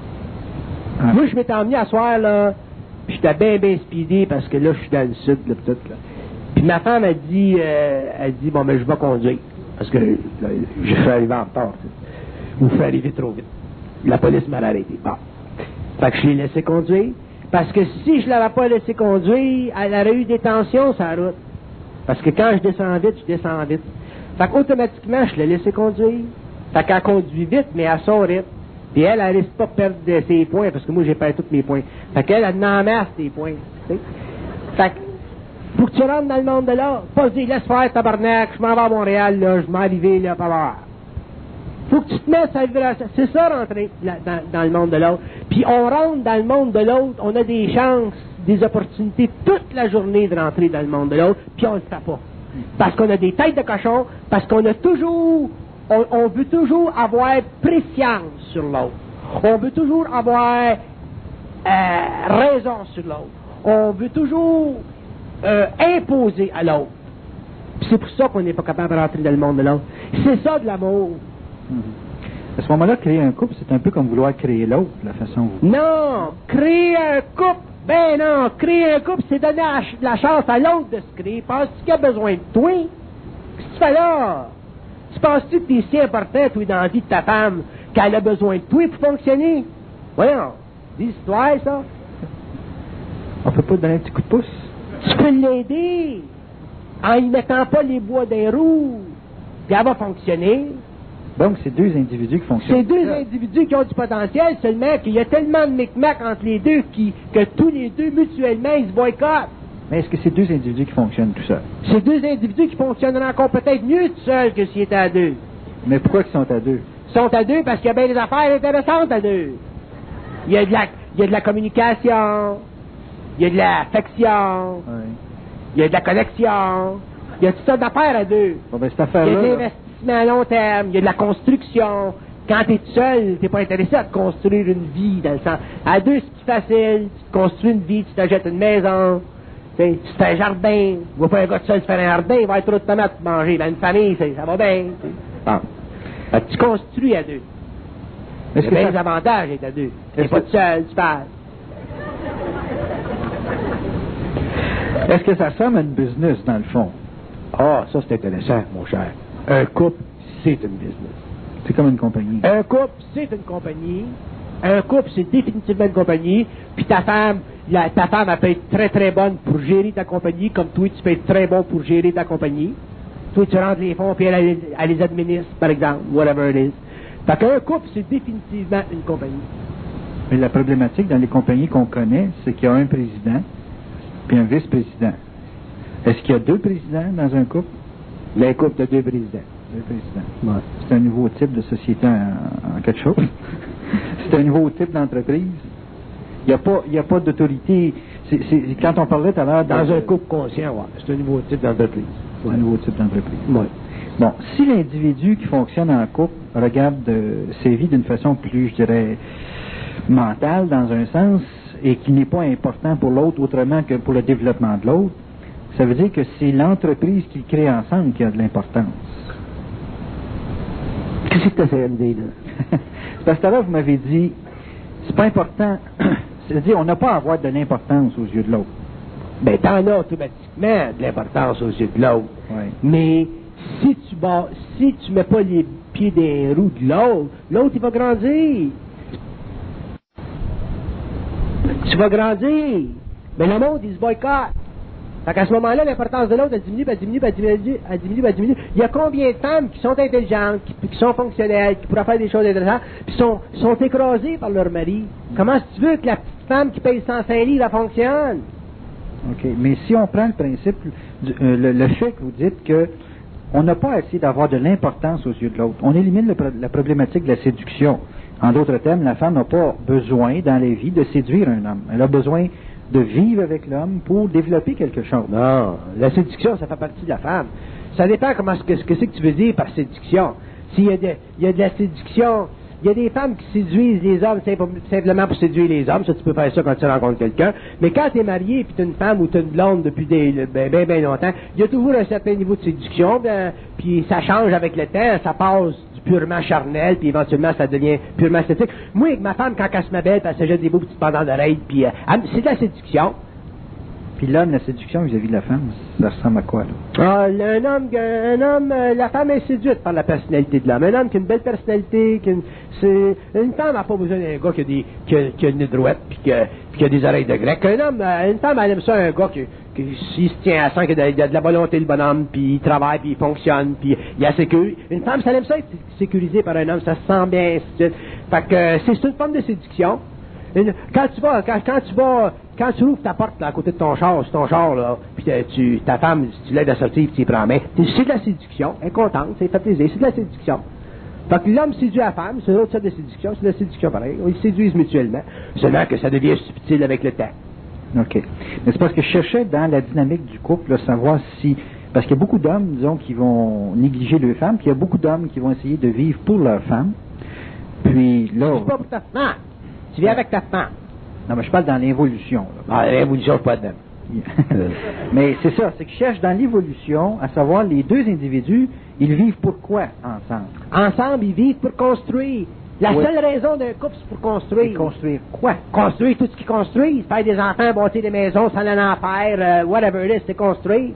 Ah. Moi, je m'étais emmené à soir, là, puis j'étais bien, bien speedé, parce que là, je suis dans le sud, là, tout, là. Puis ma femme a dit, euh, elle dit, bon, ben, je vais conduire, parce que là, je suis arrivé en retard, ou je suis arrivé trop vite. La police m'a arrêté. Bon. Fait que je l'ai laissé conduire, parce que si je l'avais pas laissé conduire, elle aurait eu des tensions sur la route. Parce que quand je descends vite, je descends vite. Fait qu'automatiquement, je l'ai laissé conduire. Fait qu'elle conduit vite, mais à son rythme. Puis elle, elle risque pas de perdre ses points, parce que moi, j'ai perdu tous mes points. Fait qu'elle, elle en masse tes points. T'sais? Fait que, faut que tu rentres dans le monde de l'autre. Pas se dire, laisse faire, tabarnak, je m'en vais à Montréal, là, je m'en arrive, là, pas voir. Faut que tu te mettes à vivre. C'est ça, rentrer là, dans, dans le monde de l'autre. Puis on rentre dans le monde de l'autre, on a des chances, des opportunités toute la journée de rentrer dans le monde de l'autre, puis on le fait pas. Parce qu'on a des têtes de cochon, parce qu'on a toujours, on, on veut toujours avoir préscience sur l'autre. On veut toujours avoir euh, raison sur l'autre. On veut toujours euh, imposer à l'autre. Puis c'est pour ça qu'on n'est pas capable de rentrer dans le monde de l'autre. C'est ça de l'amour. À ce moment-là, créer un couple, c'est un peu comme vouloir créer l'autre, la façon où... Non! Créer un couple, ben non! Créer un couple, c'est donner la chance à l'autre de se créer. Penses-tu qu'il a besoin de toi? Qu'est-ce que tu fais là? Tu penses-tu que t'es si important, toi, dans la vie de ta femme, qu'elle a besoin de toi pour fonctionner? Voyons, des histoires, ça. On peut pas te donner un petit coup de pouce? Tu peux l'aider en y mettant pas les bois des roues. Puis elle va fonctionner. Donc, c'est deux individus qui fonctionnent. C'est deux individus qui ont du potentiel, seulement qu'il y a tellement de micmac entre les deux qui, que tous les deux, mutuellement, ils se boycottent. Mais est-ce que c'est deux individus qui fonctionnent tout seuls? C'est deux individus qui fonctionneraient encore peut-être mieux tout seuls que s'ils étaient à deux. Mais pourquoi ils sont à deux? Ils sont à deux parce qu'il y a bien des affaires intéressantes à deux. Il y a de la, il y a de la communication, il y a de l'affection, oui. Il y a de la connexion, il y a toutes sortes d'affaires à deux. Bon, ben, cette affaire-là... Il y a de l'investissement à long terme, il y a de la construction. Quand tu es tout seul, tu n'es pas intéressé à te construire une vie, dans le sens. À deux, c'est plus facile, tu te construis une vie, tu t'achètes une maison, tu te fais un jardin. Tu vois pas un gars tout seul se faire un jardin, il va être trop de tomates pour manger. Ben, une famille, ça va bien. Bon. Fait que tu construis à deux. Il y a bien ça... des avantages d'être à deux. Tu n'es pas tout seul, tu passes. Est-ce que ça ressemble à une business, dans le fond? Ah, ça, c'est intéressant, mon cher. Un couple, c'est une business. C'est comme une compagnie. Un couple, c'est une compagnie. Un couple, c'est définitivement une compagnie. Puis ta femme, la, ta femme, elle peut être très, très bonne pour gérer ta compagnie, comme toi, tu peux être très bon pour gérer ta compagnie. Toi, tu rentres les fonds, puis elle, elle, elle les administre, par exemple, whatever it is. Fait qu'un couple, c'est définitivement une compagnie. Mais la problématique dans les compagnies qu'on connaît, c'est qu'il y a un président puis un vice-président. Est-ce qu'il y a deux présidents dans un couple? Un couple de deux présidents. Deux présidents. Ouais. C'est un nouveau type de société en, en quelque chose. C'est un nouveau type d'entreprise. Il n'y a pas, il y a pas d'autorité. C'est, c'est, quand on parlait tout à l'heure... Dans de, un couple conscient, ouais. C'est un nouveau type d'entreprise. C'est un nouveau type d'entreprise. Ouais. Bon, si l'individu qui fonctionne en couple regarde euh, ses vies d'une façon plus, je dirais, mentale, dans un sens, et qui n'est pas important pour l'autre autrement que pour le développement de l'autre, ça veut dire que c'est l'entreprise qu'ils créent ensemble qui a de l'importance. Qu'est-ce que tu essaies de dire, là? Parce que là, vous m'avez dit, c'est pas important, c'est-à-dire, on n'a pas à avoir de l'importance aux yeux de l'autre. Ben, t'en as automatiquement de l'importance aux yeux de l'autre. Oui. Mais si tu bats, si tu mets pas les pieds dans les roues de l'autre, l'autre, il va grandir. Tu vas grandir. Mais le monde, il se boycotte. Fait qu'à ce moment-là, l'importance de l'autre, elle diminue, elle diminue, elle diminue, elle diminue, elle diminue. Il y a combien de femmes qui sont intelligentes, qui, qui sont fonctionnelles, qui pourraient faire des choses intéressantes, puis sont, sont écrasées par leur mari? Comment est-ce que tu veux que la petite femme qui paye cent cinq livres, elle fonctionne? OK. Mais si on prend le principe, du, euh, le, le fait que vous dites que on n'a pas à essayer d'avoir de l'importance aux yeux de l'autre, on élimine le, la problématique de la séduction. En d'autres termes, la femme n'a pas besoin, dans la vie, de séduire un homme. Elle a besoin de vivre avec l'homme pour développer quelque chose. Non, la séduction, ça fait partie de la femme. Ça dépend comment ce que, ce que c'est que tu veux dire par séduction. S'il y a de, il y a de la séduction, il y a des femmes qui séduisent les hommes simplement pour séduire les hommes. Ça, tu peux faire ça quand tu rencontres quelqu'un. Mais quand tu es marié, puis tu es une femme ou tu es une blonde depuis des, ben, ben, ben longtemps, il y a toujours un certain niveau de séduction, ben, puis ça change avec le temps, ça passe du purement charnel, puis éventuellement ça devient purement esthétique. Moi, avec ma femme, quand elle se m'appelle, elle se jette des beaux petits pendants d'oreilles, puis euh, c'est de la séduction. Puis l'homme, la séduction vis-à-vis de la femme, ça ressemble à quoi, là? Ah, un homme, un homme, euh, la femme est séduite par la personnalité de l'homme. Un homme qui a une belle personnalité, qui a une, c'est, une femme n'a pas besoin d'un gars qui a des, qui a, qui a une nez droite, puis qui a, puis qui a des oreilles de grec. Un homme, euh, une femme, elle aime ça, un gars qui, qui s'il se tient à sang, qui a de, de, de la volonté, le bonhomme, puis il travaille, puis il fonctionne, puis il a sécurité. Une femme, ça aime ça être sécurisée par un homme, ça se sent bien, ainsi de suite. Fait que euh, c'est une forme de séduction. Une, quand tu vas, quand, quand tu vas, quand tu ouvres ta porte là, à côté de ton char, sur ton char, là, puis tu, ta femme, tu l'aides à sortir, puis tu y prends en main, c'est de la séduction, elle est contente, ça lui fait plaisir, c'est de la séduction. Fait que l'homme séduit la femme, c'est une autre sorte de séduction, c'est de la séduction pareil, ils se séduisent mutuellement, seulement que ça devient subtil avec le temps. OK. Mais c'est parce que je cherchais dans la dynamique du couple, là, savoir si, parce qu'il y a beaucoup d'hommes, disons, qui vont négliger leurs femmes, puis il y a beaucoup d'hommes qui vont essayer de vivre pour leur femme, puis là... C'est pas pour ta femme. Tu viens avec ta femme. Non, mais je parle dans l'évolution. Ah, l'évolution, je pas de même. Mais c'est ça, c'est que je cherche dans l'évolution à savoir les deux individus, ils vivent pourquoi ensemble? Ensemble, ils vivent pour construire. La oui. seule raison d'un couple, c'est pour construire. Et construire quoi? Construire tout ce qu'ils construisent. Faire des enfants, bâtir des maisons, s'en aller en faire, euh, whatever it is, c'est construire.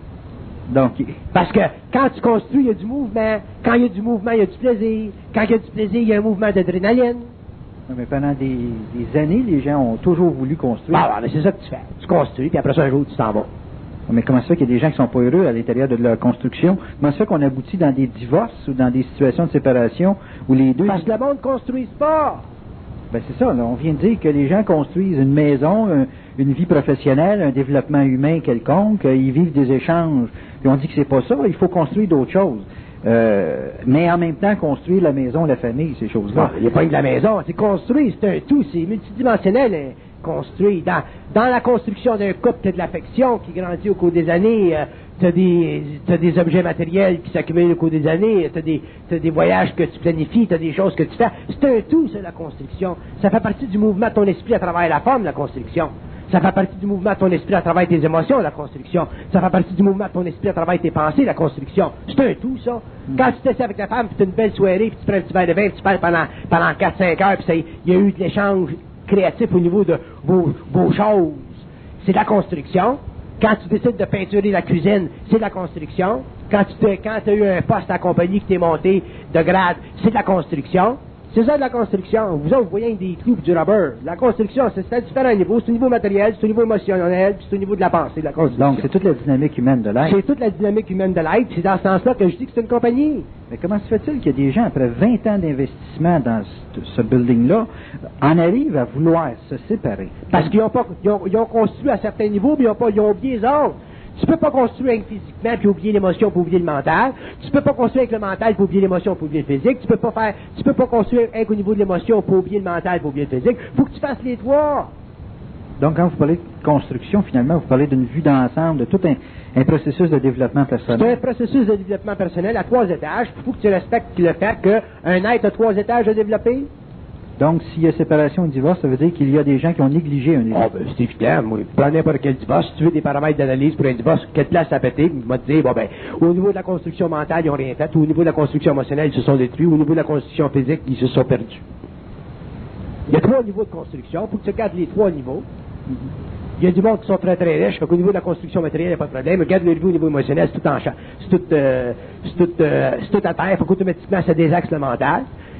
Donc, parce que quand tu construis, il y a du mouvement. Quand il y a du mouvement, il y a du plaisir. Quand il y a du plaisir, il y a un mouvement d'adrénaline. Mais pendant des, des années, les gens ont toujours voulu construire. Ah, mais c'est ça que tu fais. Tu construis, puis après ça, un jour, tu t'en vas. Mais comment ça fait qu'il y a des gens qui sont pas heureux à l'intérieur de leur construction? Comment ça fait qu'on aboutit dans des divorces ou dans des situations de séparation où les deux... Parce que le monde ne construise pas. Ben c'est ça, là. On vient de dire que les gens construisent une maison, un, une vie professionnelle, un développement humain quelconque, ils vivent des échanges. Puis on dit que c'est pas ça, il faut construire d'autres choses. Euh, mais en même temps, construire la maison, la famille, ces choses-là. Il n'y a pas que de la maison, c'est construit, c'est un tout, c'est multidimensionnel, hein, construit. Dans, dans la construction d'un couple, tu as de l'affection qui grandit au cours des années, euh, tu as des, t'as des objets matériels qui s'accumulent au cours des années, tu as des, t'as des voyages que tu planifies, tu as des choses que tu fais. C'est un tout, c'est la construction. Ça fait partie du mouvement de ton esprit à travers la forme, la construction. Ça fait partie du mouvement de ton esprit à travers tes émotions, la construction. Ça fait partie du mouvement de ton esprit à travers tes pensées, la construction. C'est un tout, ça. Mm. Quand tu t'essaies avec ta femme, puis tu as une belle soirée, puis tu prends un petit verre de vin, puis tu parles pendant, pendant quatre cinq heures, puis il y a eu de l'échange créatif au niveau de vos, vos choses. C'est de la construction. Quand tu décides de peinturer la cuisine, c'est de la construction. Quand tu as eu un poste à la compagnie qui t'est monté de grade, c'est de la construction. C'est ça de la construction. Vous autres, vous voyez des clous et du rubber. La construction, c'est à différents niveaux. C'est au niveau matériel, c'est au niveau émotionnel, puis c'est au niveau de la pensée, de la construction. Donc, c'est toute la dynamique humaine de l'être. C'est toute la dynamique humaine de l'être, c'est dans ce sens-là que je dis que c'est une compagnie. Mais comment se fait-il qu'il y a des gens, après vingt ans d'investissement dans ce, ce building-là, en arrivent à vouloir se séparer? Parce qu'ils ont pas, ils ont, ils ont construit à certains niveaux, mais ils ont pas, ils ont oublié les autres. Tu peux pas construire physiquement puis oublier l'émotion pour oublier le mental. Tu peux pas construire avec le mental pour oublier l'émotion pour oublier le physique. Tu peux pas faire, tu peux pas construire avec au niveau de l'émotion pour oublier le mental pour oublier le physique. Faut que tu fasses les trois. Donc, quand vous parlez de construction, finalement, vous parlez d'une vue d'ensemble, de tout un, un processus de développement personnel. C'est un processus de développement personnel à trois étages. Il faut que tu respectes le fait qu'un être a trois étages à développer. Donc, s'il y a séparation ou divorce, ça veut dire qu'il y a des gens qui ont négligé un divorce. Oh, ben, c'est évident. Moi, prends n'importe quel divorce. Si tu veux des paramètres d'analyse pour un divorce, quelle place à péter, il va te dire, bon, ben, au niveau de la construction mentale, ils n'ont rien fait. Au niveau de la construction émotionnelle, ils se sont détruits. Au niveau de la construction physique, ils se sont perdus. Il y a trois niveaux de construction. Il faut que tu regardes les trois niveaux. Il y a du monde qui sont très très riches. Au niveau de la construction matérielle, il n'y a pas de problème. Regarde le niveau au niveau émotionnel, c'est tout en champ. C'est tout, euh, c'est tout, euh, c'est tout à terre. Il faut qu'automatiquement, ça désaxe le mental.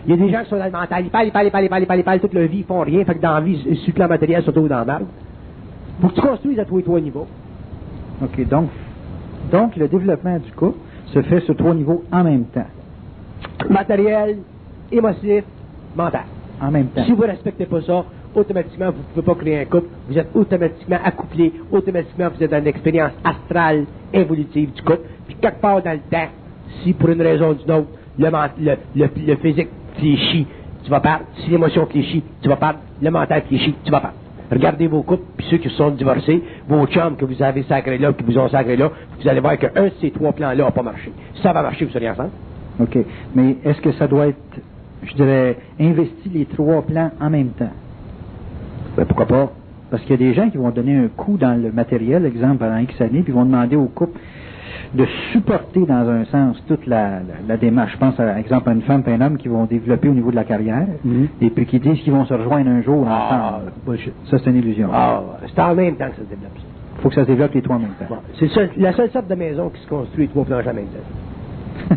Il y a des gens qui sont dans le mental, ils parlent, ils parlent, ils parlent, ils parlent, ils parlent, ils parlent toute leur vie, ils font rien, fait que dans la vie, sur le plan matériel, surtout dans la merde. Faut que tu construises à tous les trois niveaux. OK, donc, donc le développement du couple se fait sur trois niveaux en même temps. Matériel, émotif, mental. En même temps. Si vous ne respectez pas ça, automatiquement, vous ne pouvez pas créer un couple. Vous êtes automatiquement accouplé. Automatiquement, vous êtes dans une expérience astrale, évolutive du couple. Puis quelque part dans le temps, si pour une raison ou d'une autre, le, le, le, le physique fléchit, tu vas perdre. Si l'émotion fléchit, tu vas perdre. Le mental fléchit, tu vas perdre. Regardez vos couples, puis ceux qui sont divorcés, vos chums que vous avez sacrés là, qui vous ont sacrés là, vous allez voir qu'un de ces trois plans-là n'a pas marché. Si ça va marcher, vous serez ensemble. OK. Mais est-ce que ça doit être, je dirais, investi les trois plans en même temps? Ben, pourquoi pas? Parce qu'il y a des gens qui vont donner un coup dans le matériel, exemple, pendant X années, puis vont demander au couple de supporter, dans un sens, toute la, la, la démarche. Je pense, par exemple, à une femme et un homme qui vont développer au niveau de la carrière, mm-hmm. et puis qui disent qu'ils vont se rejoindre un jour ah, ensemble. Bullshit. Ça, c'est une illusion. Ah, c'est en même temps que ça se développe. Il faut que ça se développe les trois en même temps. Bon, c'est seul, la seule sorte de maison qui se construit trois planches en même temps.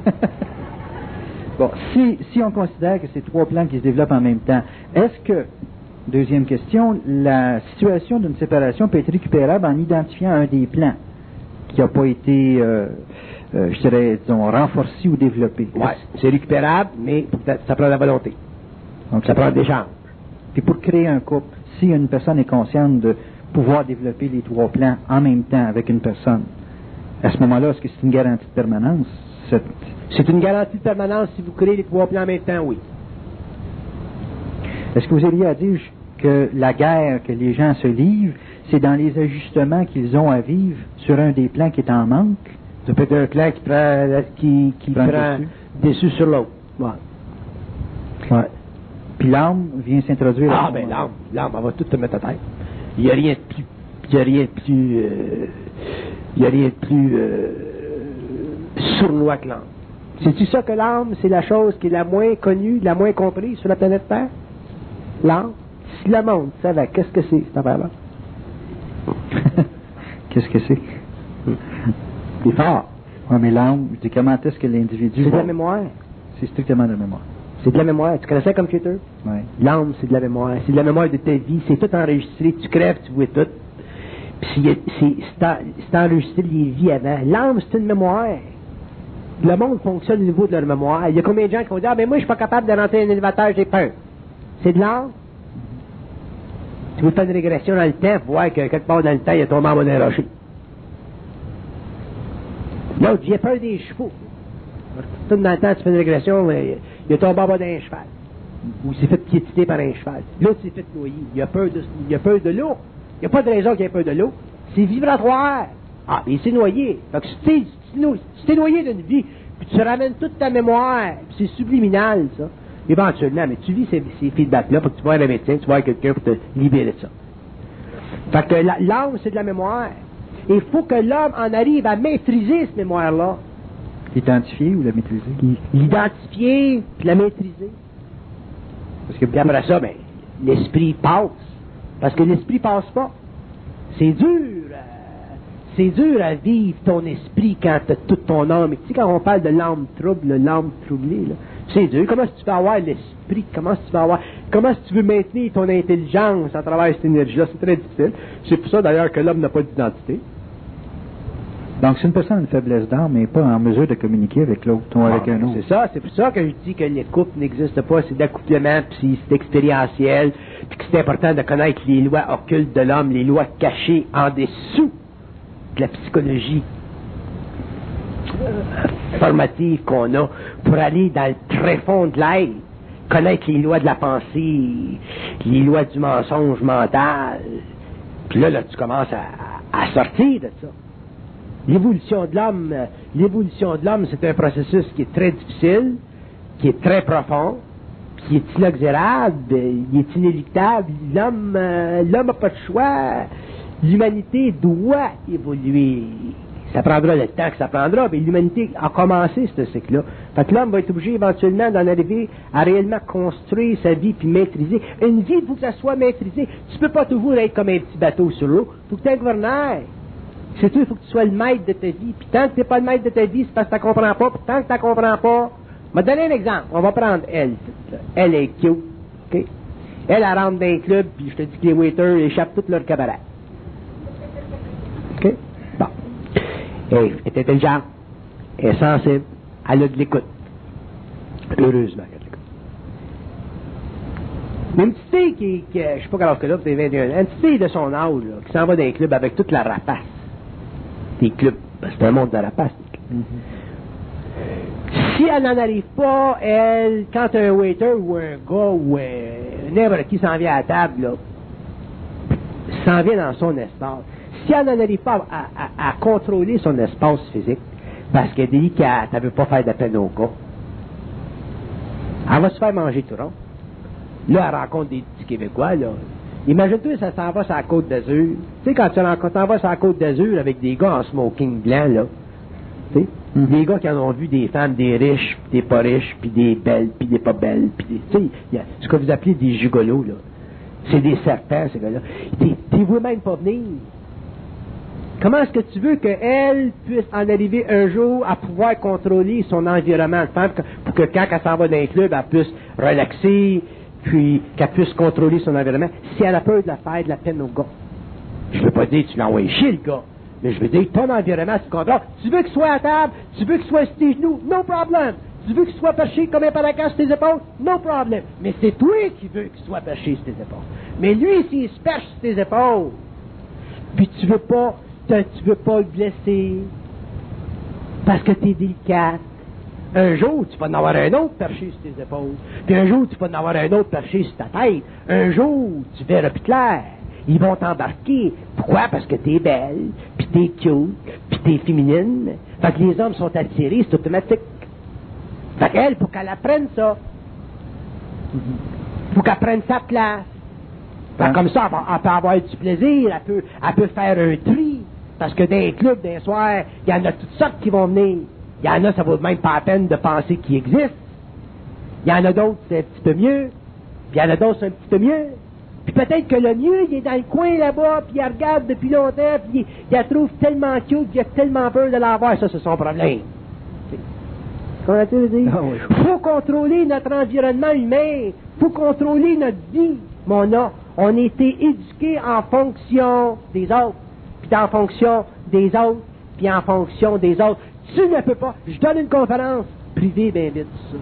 Bon, si, si on considère que c'est trois plans qui se développent en même temps, est-ce que, deuxième question, la situation d'une séparation peut être récupérable en identifiant un des plans qui n'a pas été, euh, euh, je dirais, disons, renforcé ou développé? Oui, c'est récupérable, mais ça prend la volonté. Donc, ça prend des gens. Puis pour créer un couple, si une personne est consciente de pouvoir développer les trois plans en même temps avec une personne, à ce moment-là, est-ce que c'est une garantie de permanence? Cette... C'est une garantie de permanence si vous créez les trois plans en même temps, oui. Est-ce que vous auriez à dire que la guerre que les gens se livrent, c'est dans les ajustements qu'ils ont à vivre sur un des plans qui est en manque? Ça peut être un plan qui prend, qui, qui prend, prend dessus sur l'autre. Ouais. Ouais. Puis l'âme vient s'introduire. Ah, ben l'âme, l'âme, elle va tout te mettre à terre. Il n'y a rien de plus, il n'y a rien de plus, euh, il n'y a rien de plus euh, sournois que l'âme. C'est-tu ça que l'âme, c'est la chose qui est la moins connue, la moins comprise sur la planète Terre? L'âme? Si le monde savait, qu'est-ce que c'est, cette affaire-là? Qu'est-ce que c'est? C'est fort. Oui, mais l'âme, je dis, comment est-ce que l'individu... C'est de la mémoire. C'est strictement de la mémoire. C'est de la mémoire. Tu connais ça, computer? Oui. L'âme, c'est de la mémoire. C'est de la mémoire de ta vie. C'est tout enregistré. Tu crèves, tu vois tout. Puis c'est enregistré les vies avant. L'âme, c'est une mémoire. Le monde fonctionne au niveau de leur mémoire. Il y a combien de gens qui vont dire, ah, mais moi, je suis pas capable de rentrer un élévateur, j'ai peur. C'est de l'âme. Tu veux faire une régression dans le temps pour voir que quelque part dans le temps, il y a tombé en bas d'un rocher. L'autre, j'ai peur des chevaux. Tout dans le temps, tu fais une régression, mais il est tombé en bas d'un cheval. Ou il s'est fait piétiner par un cheval. L'autre s'est fait noyer. Il a peur de, il a peur de l'eau. Il n'y a pas de raison qu'il ait peur de l'eau. C'est vibratoire. Ah, mais il s'est noyé. Donc, si tu t'es noyé d'une vie, puis tu ramènes toute ta mémoire, puis c'est subliminal, ça. Éventuellement, mais tu vis ces, ces feedbacks-là, pour que tu vois un médecin, tu vois quelqu'un pour te libérer de ça. Fait que l'âme, c'est de la mémoire. Et il faut que l'homme en arrive à maîtriser cette mémoire-là. L'identifier ou la maîtriser? L'identifier, puis la maîtriser. Parce que puis après ça, ben, l'esprit passe. Parce que l'esprit passe pas. C'est dur. Euh, c'est dur à vivre ton esprit quand tu as toute ton âme. Et tu sais, quand on parle de l'âme trouble, l'âme troublée, là, c'est dur. Comment est-ce que tu peux avoir l'esprit? Comment est-ce que tu peux avoir... Comment est-ce que tu veux maintenir ton intelligence à travers cette énergie-là? C'est très difficile. C'est pour ça, d'ailleurs, que l'homme n'a pas d'identité. Donc, si une personne a une faiblesse d'âme, mais n'est pas en mesure de communiquer avec l'autre ou avec ah, un autre. C'est ça. C'est pour ça que je dis que les couples n'existent pas. C'est d'accouplement, puis c'est expérientiel, puis que c'est important de connaître les lois occultes de l'homme, les lois cachées en dessous de la psychologie formative qu'on a pour aller dans le tréfonds de l'être, connaître les lois de la pensée, les lois du mensonge mental. Puis là, là, tu commences à, à sortir de ça. L'évolution de l'homme, l'évolution de l'homme, c'est un processus qui est très difficile, qui est très profond, qui est inexorable, il est inéluctable. L'homme, euh, l'homme n'a pas de choix. L'humanité doit évoluer. Ça prendra le temps que ça prendra, mais l'humanité a commencé ce cycle-là. Fait que l'homme va être obligé éventuellement d'en arriver à réellement construire sa vie puis maîtriser. Une vie, il faut que ça soit maîtrisé. Tu peux pas toujours être comme un petit bateau sur l'eau. Il faut que tu aies un gouvernail. C'est tout, il faut que tu sois le maître de ta vie. Puis tant que tu n'es pas le maître de ta vie, c'est parce que tu ne comprends pas. Puis tant que tu ne comprends pas, Je vais te donner un exemple. On va prendre elle. Elle est cute. OK? Elle, elle rentre dans un club, puis je te dis que les waiters échappent tous leurs camarades. OK? Bon. Elle est intelligente. Elle est sensible. Elle a de l'écoute. Heureusement qu'elle a de l'écoute. Mais une petite fille qui, qui je sais pas quel âge qu'elle a, c'est vingt et un ans, une petite fille de son âge, là, qui s'en va dans un club avec toute la rapace. Des clubs, ben, c'est un monde de rapace. Mm-hmm. Si elle n'en arrive pas, elle, quand un waiter ou un gars ou un n'importe qui s'en vient à la table, là, s'en vient dans son espace, si elle n'en arrive pas à, à, à contrôler son espace physique, parce qu'elle est délicate, elle ne veut pas faire de peine au gars, elle va se faire manger tout rond. Là, elle rencontre des petits Québécois, là. Imagine-toi, ça s'en va sur la Côte d'Azur. Tu sais, quand tu t'en vas sur la Côte d'Azur avec des gars en smoking blanc, là. Tu sais, mm-hmm. Des gars qui en ont vu des femmes, des riches, puis des pas riches, puis des belles, puis des pas belles, puis des... Tu sais, ce que vous appelez des gigolos, là. C'est des serpents, ces gars-là. T'es vous-même pas venir. Comment est-ce que tu veux qu'elle puisse en arriver un jour à pouvoir contrôler son environnement de femme pour que quand elle s'en va dans un club, elle puisse relaxer, puis qu'elle puisse contrôler son environnement, si elle a peur de la faire de la peine au gars? Je veux pas dire que tu l'envoies chier, le gars, mais je veux dire que ton environnement, tu contrôles. Tu veux qu'il soit à table, tu veux qu'il soit sur tes genoux, no problem. Tu veux qu'il soit perché comme un paracasse sur tes épaules, no problem. Mais c'est toi qui veux qu'il soit perché sur tes épaules. Mais lui, s'il se perche sur tes épaules, puis tu veux pas, tu veux pas le blesser, parce que t'es délicate, un jour, tu vas en avoir un autre perché sur tes épaules. Puis un jour, tu vas en avoir un autre perché sur ta tête. Un jour, tu verras plus clair. Ils vont t'embarquer. Pourquoi? Parce que t'es belle, puis t'es cute, puis t'es féminine. Fait que les hommes sont attirés, c'est automatique. Fait qu'elle, faut qu'elle apprenne ça. Faut qu'elle prenne sa place. Fait que comme ça, elle, elle peut avoir du plaisir, elle peut, elle peut faire un tri. Parce que dans les clubs, d'un soir, il y en a toutes sortes qui vont venir. Il y en a, ça vaut même pas la peine de penser qu'ils existent. Il y en a d'autres, c'est un petit peu mieux. Puis il y en a d'autres, c'est un petit peu mieux. Puis peut-être que le mieux, il est dans le coin là-bas, puis il regarde depuis longtemps, puis il, il la trouve tellement cute, qu'il a tellement peur de l'avoir. Ça, c'est son problème. Comment tu veux dire? Ah oui. Faut contrôler notre environnement humain. Faut contrôler notre vie. Mon on, on a été éduqués en fonction des autres, puis en fonction des autres, puis en fonction des autres. Tu ne peux pas. Je donne une conférence privée, ben vite, ça.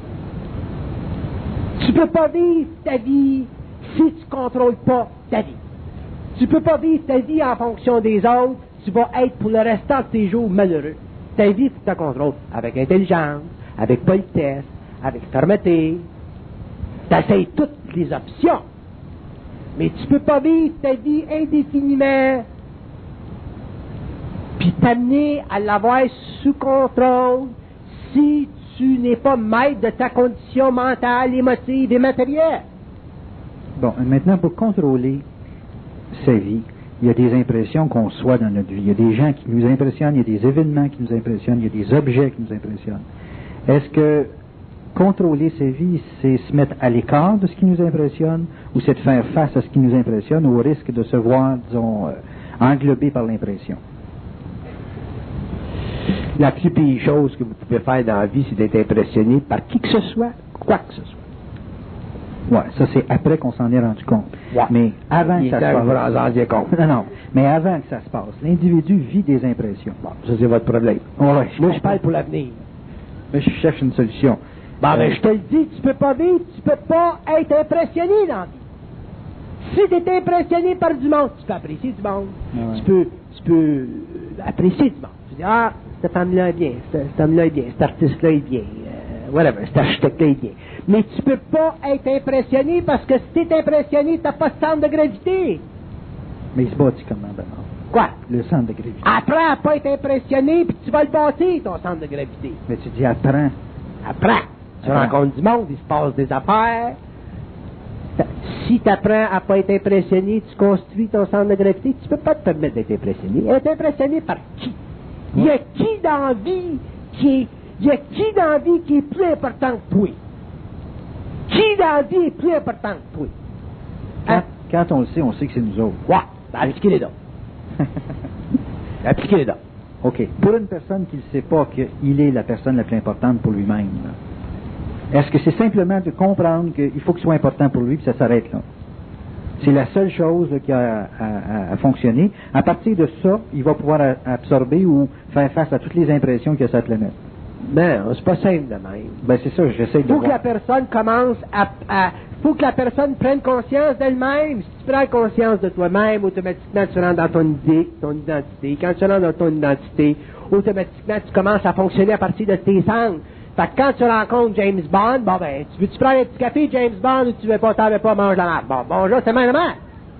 Tu peux pas vivre ta vie si tu contrôles pas ta vie. Tu peux pas vivre ta vie en fonction des autres. Tu vas être pour le restant de tes jours malheureux. Ta vie, tu la contrôles avec intelligence, avec politesse, avec fermeté. Tu essaies toutes les options. Mais tu peux pas vivre ta vie indéfiniment puis t'amener à l'avoir sous contrôle si tu n'es pas maître de ta condition mentale, émotive et matérielle. Bon, maintenant, pour contrôler sa vie, il y a des impressions qu'on soit dans notre vie. Il y a des gens qui nous impressionnent, il y a des événements qui nous impressionnent, il y a des objets qui nous impressionnent. Est-ce que contrôler sa vie, c'est se mettre à l'écart de ce qui nous impressionne, ou c'est de faire face à ce qui nous impressionne, au risque de se voir, disons, euh, englobé par l'impression? La plus pire chose que vous pouvez faire dans la vie, c'est d'être impressionné par qui que ce soit, quoi que ce soit. Oui, ça c'est après qu'on s'en est rendu compte. Ouais. Mais avant Il que ça se passe... rendu compte. Non, non, mais avant que ça se passe, l'individu vit des impressions. Bon, ça c'est votre problème. Ouais, Moi, je parle pour l'avenir. Mais je cherche une solution. Bon, euh, ben, je te le dis, tu peux pas vivre, tu peux pas être impressionné dans la vie. Si tu es impressionné par du monde, tu peux apprécier du monde. Ouais. Tu peux, tu peux apprécier du monde. Tu dis, ah, cette femme-là est bien, cette, cette homme-là est bien, cet artiste-là est bien, euh, whatever, cet architecte-là est bien. Mais tu peux pas être impressionné parce que si tu es impressionné, tu n'as pas de centre de gravité. Mais il se bâtit comment, Bernard? Quoi? Le centre de gravité. Apprends à pas être impressionné, puis tu vas le bâtir, ton centre de gravité. Mais tu dis apprends. Apprends. Tu apprends. Rencontres du monde, il se passe des affaires. Si tu apprends à pas être impressionné, tu construis ton centre de gravité, tu peux pas te permettre d'être impressionné. Être impressionné par qui? Il y a qui dans la vie qui est, il y a qui dans la vie qui est plus important que toi? Qui dans la vie est plus important que toi? Hein? Quand, quand on le sait, on sait que c'est nous autres. Ouais, ben appliquez-les donc. Appliquez-les donc. OK. Pour une personne qui ne sait pas qu'il est la personne la plus importante pour lui-même, là, Est-ce que c'est simplement de comprendre qu'il faut que ce soit important pour lui, puis ça s'arrête là? C'est la seule chose là, qui a à, à, à fonctionner. À partir de ça, il va pouvoir a, absorber ou faire face à toutes les impressions qu'il y a sur la planète. Ben, c'est pas simple de même. Ben c'est ça, j'essaie de Il faut voir. que la personne commence à... à faut que la personne prenne conscience d'elle-même. Si tu prends conscience de toi-même, automatiquement tu rentres dans ton idée, ton identité. Quand tu rentres dans ton identité, automatiquement tu commences à fonctionner à partir de tes sens. Fait que quand tu rencontres James Bond, bon ben, tu veux-tu prendre un petit café James Bond ou tu veux pas, t'en veux pas, mange la merde. Bon, bonjour, c'est même la merde.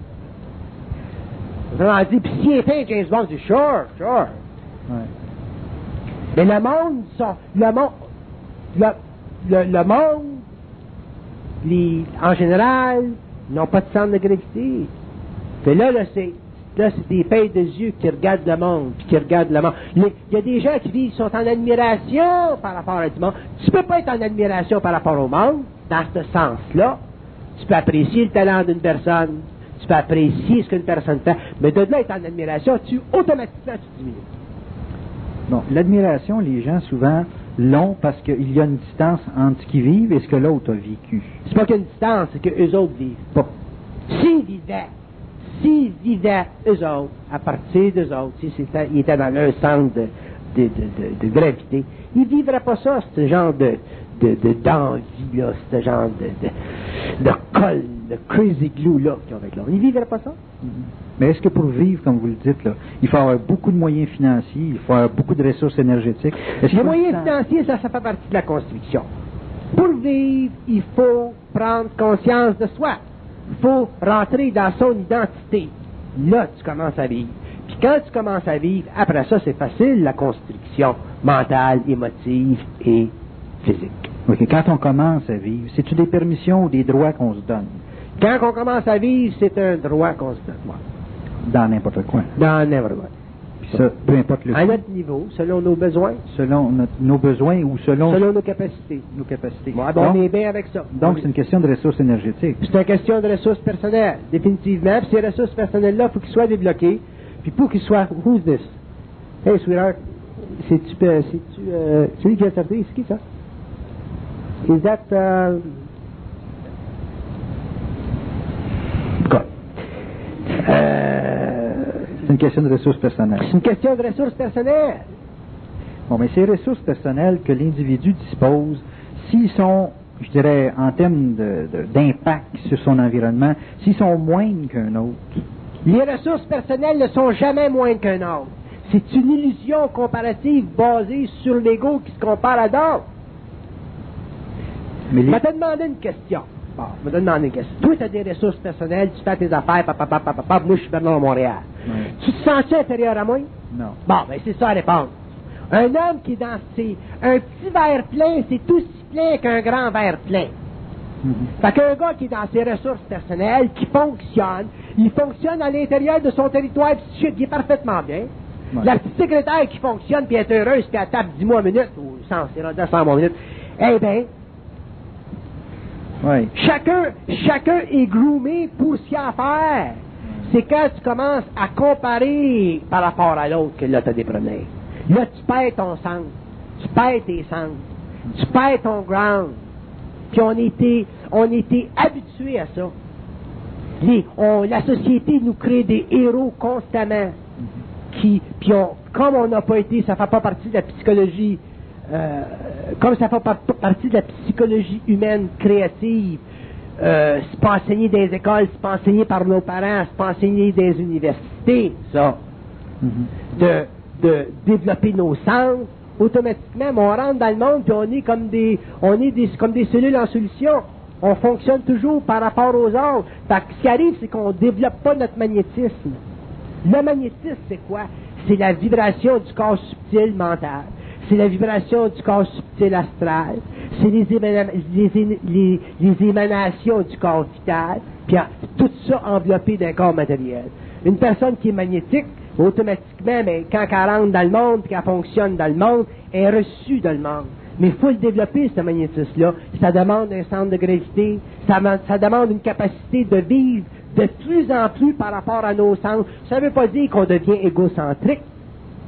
On dit, pis s'il est fait James Bond, c'est sure, sure. Ouais. Mais le monde, ça, le monde, le, le, le monde, les, en général, n'ont pas de centre de gravité. Puis là, là, c'est, là, c'est des pailles de yeux qui regardent le monde, puis qui regardent le monde. Il y a des gens qui vivent, sont en admiration par rapport à du monde. Tu peux pas être en admiration par rapport au monde, dans ce sens-là. Tu peux apprécier le talent d'une personne, tu peux apprécier ce qu'une personne fait, mais de là être en admiration, tu, automatiquement, tu diminues. Bon, l'admiration, les gens souvent l'ont parce qu'il y a une distance entre ce qu'ils vivent et ce que l'autre a vécu. C'est pas qu'il y a une distance, c'est qu'eux autres vivent pas. S'ils vivaient, s'ils vivaient, eux autres, à partir d'eux autres, si c'était, ils étaient dans leur centre de, de, de, de, de gravité, ils vivraient pas ça, ce genre de, de, de, d'envie, là, ce genre de, de, de colle, de crazy glue, là, qu'ils ont avec l'autre. Ils vivraient pas ça. Mm-hmm. Mais est-ce que pour vivre, comme vous le dites, là, il faut avoir beaucoup de moyens financiers, il faut avoir beaucoup de ressources énergétiques? Est-ce Les moyens financiers, ça, ça fait partie de la construction. Pour vivre, il faut prendre conscience de soi. Il faut rentrer dans son identité. Là, tu commences à vivre. Puis quand tu commences à vivre, après ça, c'est facile, la construction mentale, émotive et physique. OK, quand on commence à vivre, c'est-tu des permissions ou des droits qu'on se donne? Quand on commence à vivre, c'est un droit qu'on se donne. Ouais. Dans n'importe quoi. Dans n'importe quoi. Puis ça, peu importe le À notre niveau, selon nos besoins. Selon notre, nos besoins ou selon... Selon nos capacités. Nos capacités. Ouais, bon, donc, on est bien avec ça. donc, c'est une question de ressources énergétiques. C'est une question de ressources personnelles, définitivement. Puis ces ressources personnelles-là, il faut qu'ils soient débloqués. Puis pour qu'ils soient... Who's this? Hey, sweetheart, c'est-tu... Euh, c'est-tu... Euh, celui qui a sorti, c'est qui ça? Is that... Uh... God. Euh... C'est une question de ressources personnelles. C'est une question de ressources personnelles. Bon, mais ces ressources personnelles que l'individu dispose, s'ils sont, je dirais, en termes de, de, d'impact sur son environnement, s'ils sont moindres qu'un autre. Les ressources personnelles ne sont jamais moindres qu'un autre. C'est une illusion comparative basée sur l'ego qui se compare à d'autres. Mais les... Je vais te demander une question. Bon, je vais te demander une question. Toi, tu as des ressources personnelles, tu fais tes affaires, papa, papa, papa, moi, je suis Bernard Montréal. Ouais. Tu te sens-tu inférieur à moi? Non. Bon, ben, c'est ça la réponse. Un homme qui est dans ses... Un petit verre plein, c'est aussi plein qu'un grand verre plein. Mm-hmm. Fait qu'un gars qui est dans ses ressources personnelles, qui fonctionne, il fonctionne à l'intérieur de son territoire psychique, il est parfaitement bien. Ouais. La petite secrétaire qui fonctionne, puis elle est heureuse, puis elle tape dix mois minutes, ou cent, deux cents mois minutes, eh bien, oui. Chacun, chacun est groomé pour ce qu'il a à faire. C'est quand tu commences à comparer par rapport à l'autre que là, tu as des problèmes. Là, tu perds ton sens. Tu perds tes sens. Tu perds ton ground. Puis on était, on était habitués à ça. Les, on, la société nous crée des héros constamment. Qui, puis on, comme on n'a pas été, ça ne fait pas partie de la psychologie. Euh, comme ça fait pas partie de la psychologie humaine créative, euh, c'est pas enseigné dans les écoles, c'est pas enseigné par nos parents, c'est pas enseigné dans les universités, ça. Mm-hmm. De, de développer nos sens, automatiquement, on rentre dans le monde puis on est comme des, on est des, comme des cellules en solution. On fonctionne toujours par rapport aux autres. Fait que ce qui arrive, c'est qu'on développe pas notre magnétisme. Le magnétisme, c'est quoi? C'est la vibration du corps subtil mental. C'est la vibration du corps subtil astral. C'est les, émana- les, les, les émanations du corps vital. Puis tout ça enveloppé d'un corps matériel. Une personne qui est magnétique, automatiquement, mais quand elle rentre dans le monde et qu'elle fonctionne dans le monde, elle est reçue dans le monde. Mais il faut le développer, ce magnétisme-là. Ça demande un centre de gravité. Ça, ça demande une capacité de vivre de plus en plus par rapport à nos sens. Ça ne veut pas dire qu'on devient égocentrique.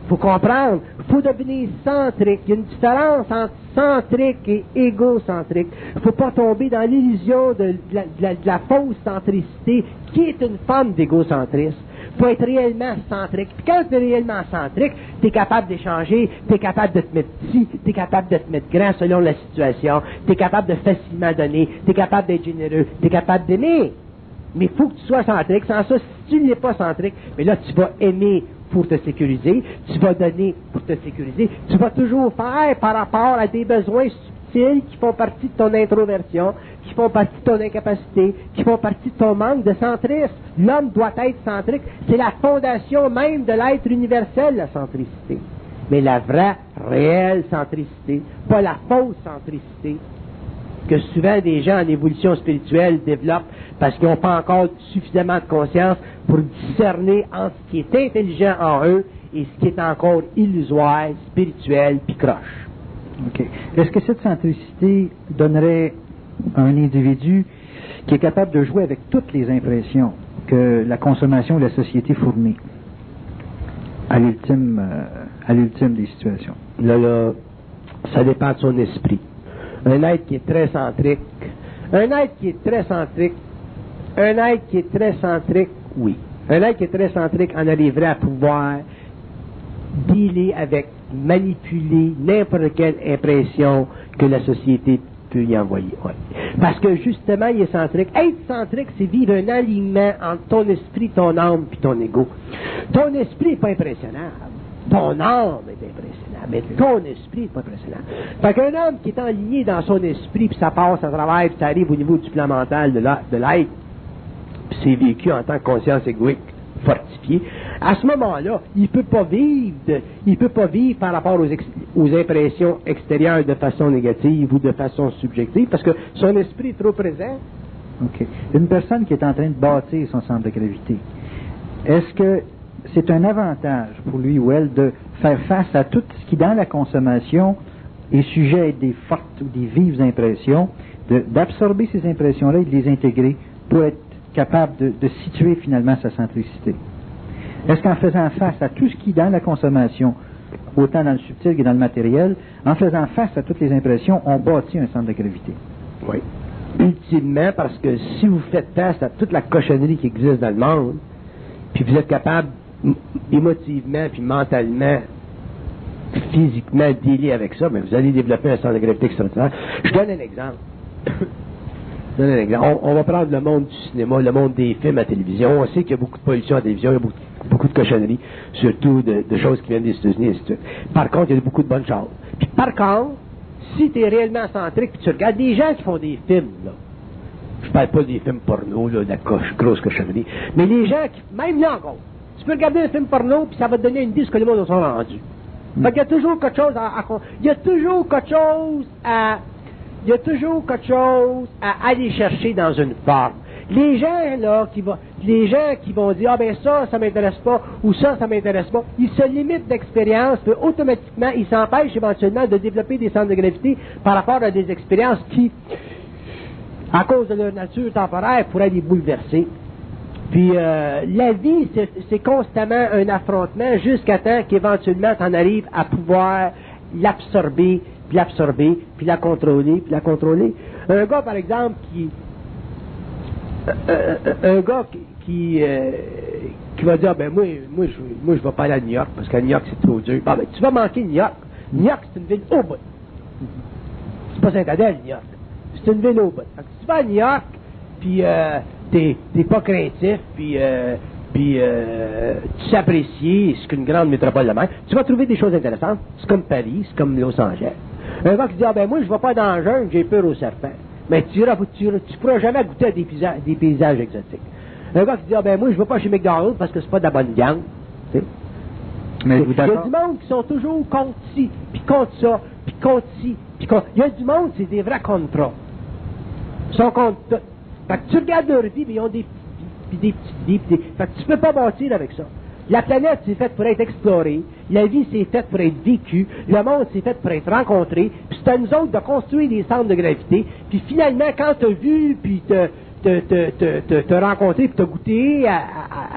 Il faut comprendre, il faut devenir centrique. Il y a une différence entre centrique et égocentrique. Il ne faut pas tomber dans l'illusion de, de, la, de, la, de la fausse centricité qui est une forme d'égocentrisme. Il faut être réellement centrique. Puis quand tu es réellement centrique, tu es capable d'échanger, tu es capable de te mettre petit, tu es capable de te mettre grand selon la situation, tu es capable de facilement donner, tu es capable d'être généreux, tu es capable d'aimer. Mais il faut que tu sois centrique. Sans ça, si tu n'es pas centrique, mais là, tu vas aimer pour te sécuriser, tu vas donner pour te sécuriser, tu vas toujours faire par rapport à des besoins subtils qui font partie de ton introversion, qui font partie de ton incapacité, qui font partie de ton manque de centrisme. L'homme doit être centrique. C'est la fondation même de l'être universel, la centricité. Mais la vraie, réelle centricité, pas la fausse centricité, que souvent des gens en évolution spirituelle développent parce qu'ils n'ont pas encore suffisamment de conscience pour discerner entre ce qui est intelligent en eux et ce qui est encore illusoire, spirituel, puis croche. OK. Est-ce que cette centricité donnerait à un individu qui est capable de jouer avec toutes les impressions que la consommation de la société fournit à l'ultime, euh, à l'ultime des situations? Là, là, ça dépend de son esprit. Un être qui est très centrique, un être qui est très centrique, un être qui est très centrique, oui. Un être qui est très centrique en arriverait à pouvoir dealer avec, manipuler n'importe quelle impression que la société peut y envoyer. Ouais. Parce que justement, il est centrique. Être centrique, c'est vivre un alignement entre ton esprit, ton âme puis ton ego. Ton esprit n'est pas impressionnable. Ton âme est impressionnable, mais ton esprit n'est pas impressionnable. Fait qu'un homme qui est aligné dans son esprit, puis ça passe à travers, puis ça arrive au niveau du plan mental de l'être, puis c'est vécu en tant que conscience égoïque fortifiée, à ce moment-là, il ne peut pas vivre, de, il peut pas vivre par rapport aux, ex, aux impressions extérieures de façon négative ou de façon subjective, parce que son esprit est trop présent. OK. Une personne qui est en train de bâtir son centre de gravité, est-ce que c'est un avantage pour lui ou elle de faire face à tout ce qui, dans la consommation, est sujet à des fortes ou des vives impressions, de, d'absorber ces impressions-là et de les intégrer pour être capable de, de situer finalement sa centricité? Est-ce qu'en faisant face à tout ce qui, dans la consommation, autant dans le subtil que dans le matériel, en faisant face à toutes les impressions, on bâtit un centre de gravité? Oui. Ultimement, parce que si vous faites face à toute la cochonnerie qui existe dans le monde, puis vous êtes capable émotivement, puis mentalement, physiquement, dealer avec ça, mais vous allez développer un centre de gravité extraordinaire. Je donne un exemple. Je donne un exemple. On, on va prendre le monde du cinéma, le monde des films à télévision. On sait qu'il y a beaucoup de pollution à la télévision, il y a beaucoup, beaucoup de cochonneries, surtout de, de choses qui viennent des États-Unis, et ainsi de suite. Par contre, il y a beaucoup de bonnes choses. Puis par contre, si tu es réellement centrique, puis tu regardes des gens qui font des films, là, je parle pas des films porno, là, de la coche, grosse cochonnerie, mais les gens qui, même là encore, tu peux regarder un film porno, puis ça va te donner une idée de ce que les mondes sont rendus. Fait qu'il y a toujours quelque chose à, à, il y a toujours quelque chose à, il y a toujours quelque chose à aller chercher dans une forme. Les gens, là, qui vont, les gens qui vont dire, ah ben ça, ça m'intéresse pas, ou ça, ça m'intéresse pas, ils se limitent d'expérience, puis automatiquement, ils s'empêchent éventuellement de développer des centres de gravité par rapport à des expériences qui, à cause de leur nature temporaire, pourraient les bouleverser. Puis euh, la vie, c'est, c'est constamment un affrontement jusqu'à temps qu'éventuellement tu en arrives à pouvoir l'absorber, puis l'absorber, puis la contrôler, puis la contrôler. Un gars, par exemple, qui... Euh, euh, un gars qui, qui, euh, qui va dire, ben moi, moi, je moi, je vais pas aller à New York, parce qu'à New York, c'est trop dur. Ah, ben, tu vas manquer New York. New York, c'est une ville au bout. C'est pas Saint-Adèle, New York. C'est une ville au bout. Fait que si tu vas à New York, puis... Euh, T'es, t'es pas craintif, puis euh, puis euh, tu sais apprécier ce qu'une grande métropole de mer. Tu vas trouver des choses intéressantes. C'est comme Paris, c'est comme Los Angeles. Un gars qui dit, ah ben moi, je vais pas dans le jungle, j'ai peur aux serpents. Mais tu iras, tu, tu pourras jamais goûter à des paysages, des paysages exotiques. Un gars qui dit, ah ben moi, je vais pas chez McDonald's parce que c'est pas de la bonne viande. Tu sais. Mais il y a du monde qui sont toujours contre ci, puis contre ça, puis contre ci, puis contre... Il y a du monde, c'est des vrais contrats. Ils sont contre tout. Fait que tu regardes leur vie, mais ils ont des petits des petites vies. Des... Fait que tu peux pas bâtir avec ça. La planète, c'est faite pour être explorée. La vie, c'est faite pour être vécue. Le monde, c'est fait pour être rencontré. Puis c'est à nous autres de construire des centres de gravité. Puis finalement, quand tu as vu, puis te, te, te, te, te, te rencontré, puis tu as goûté à, à,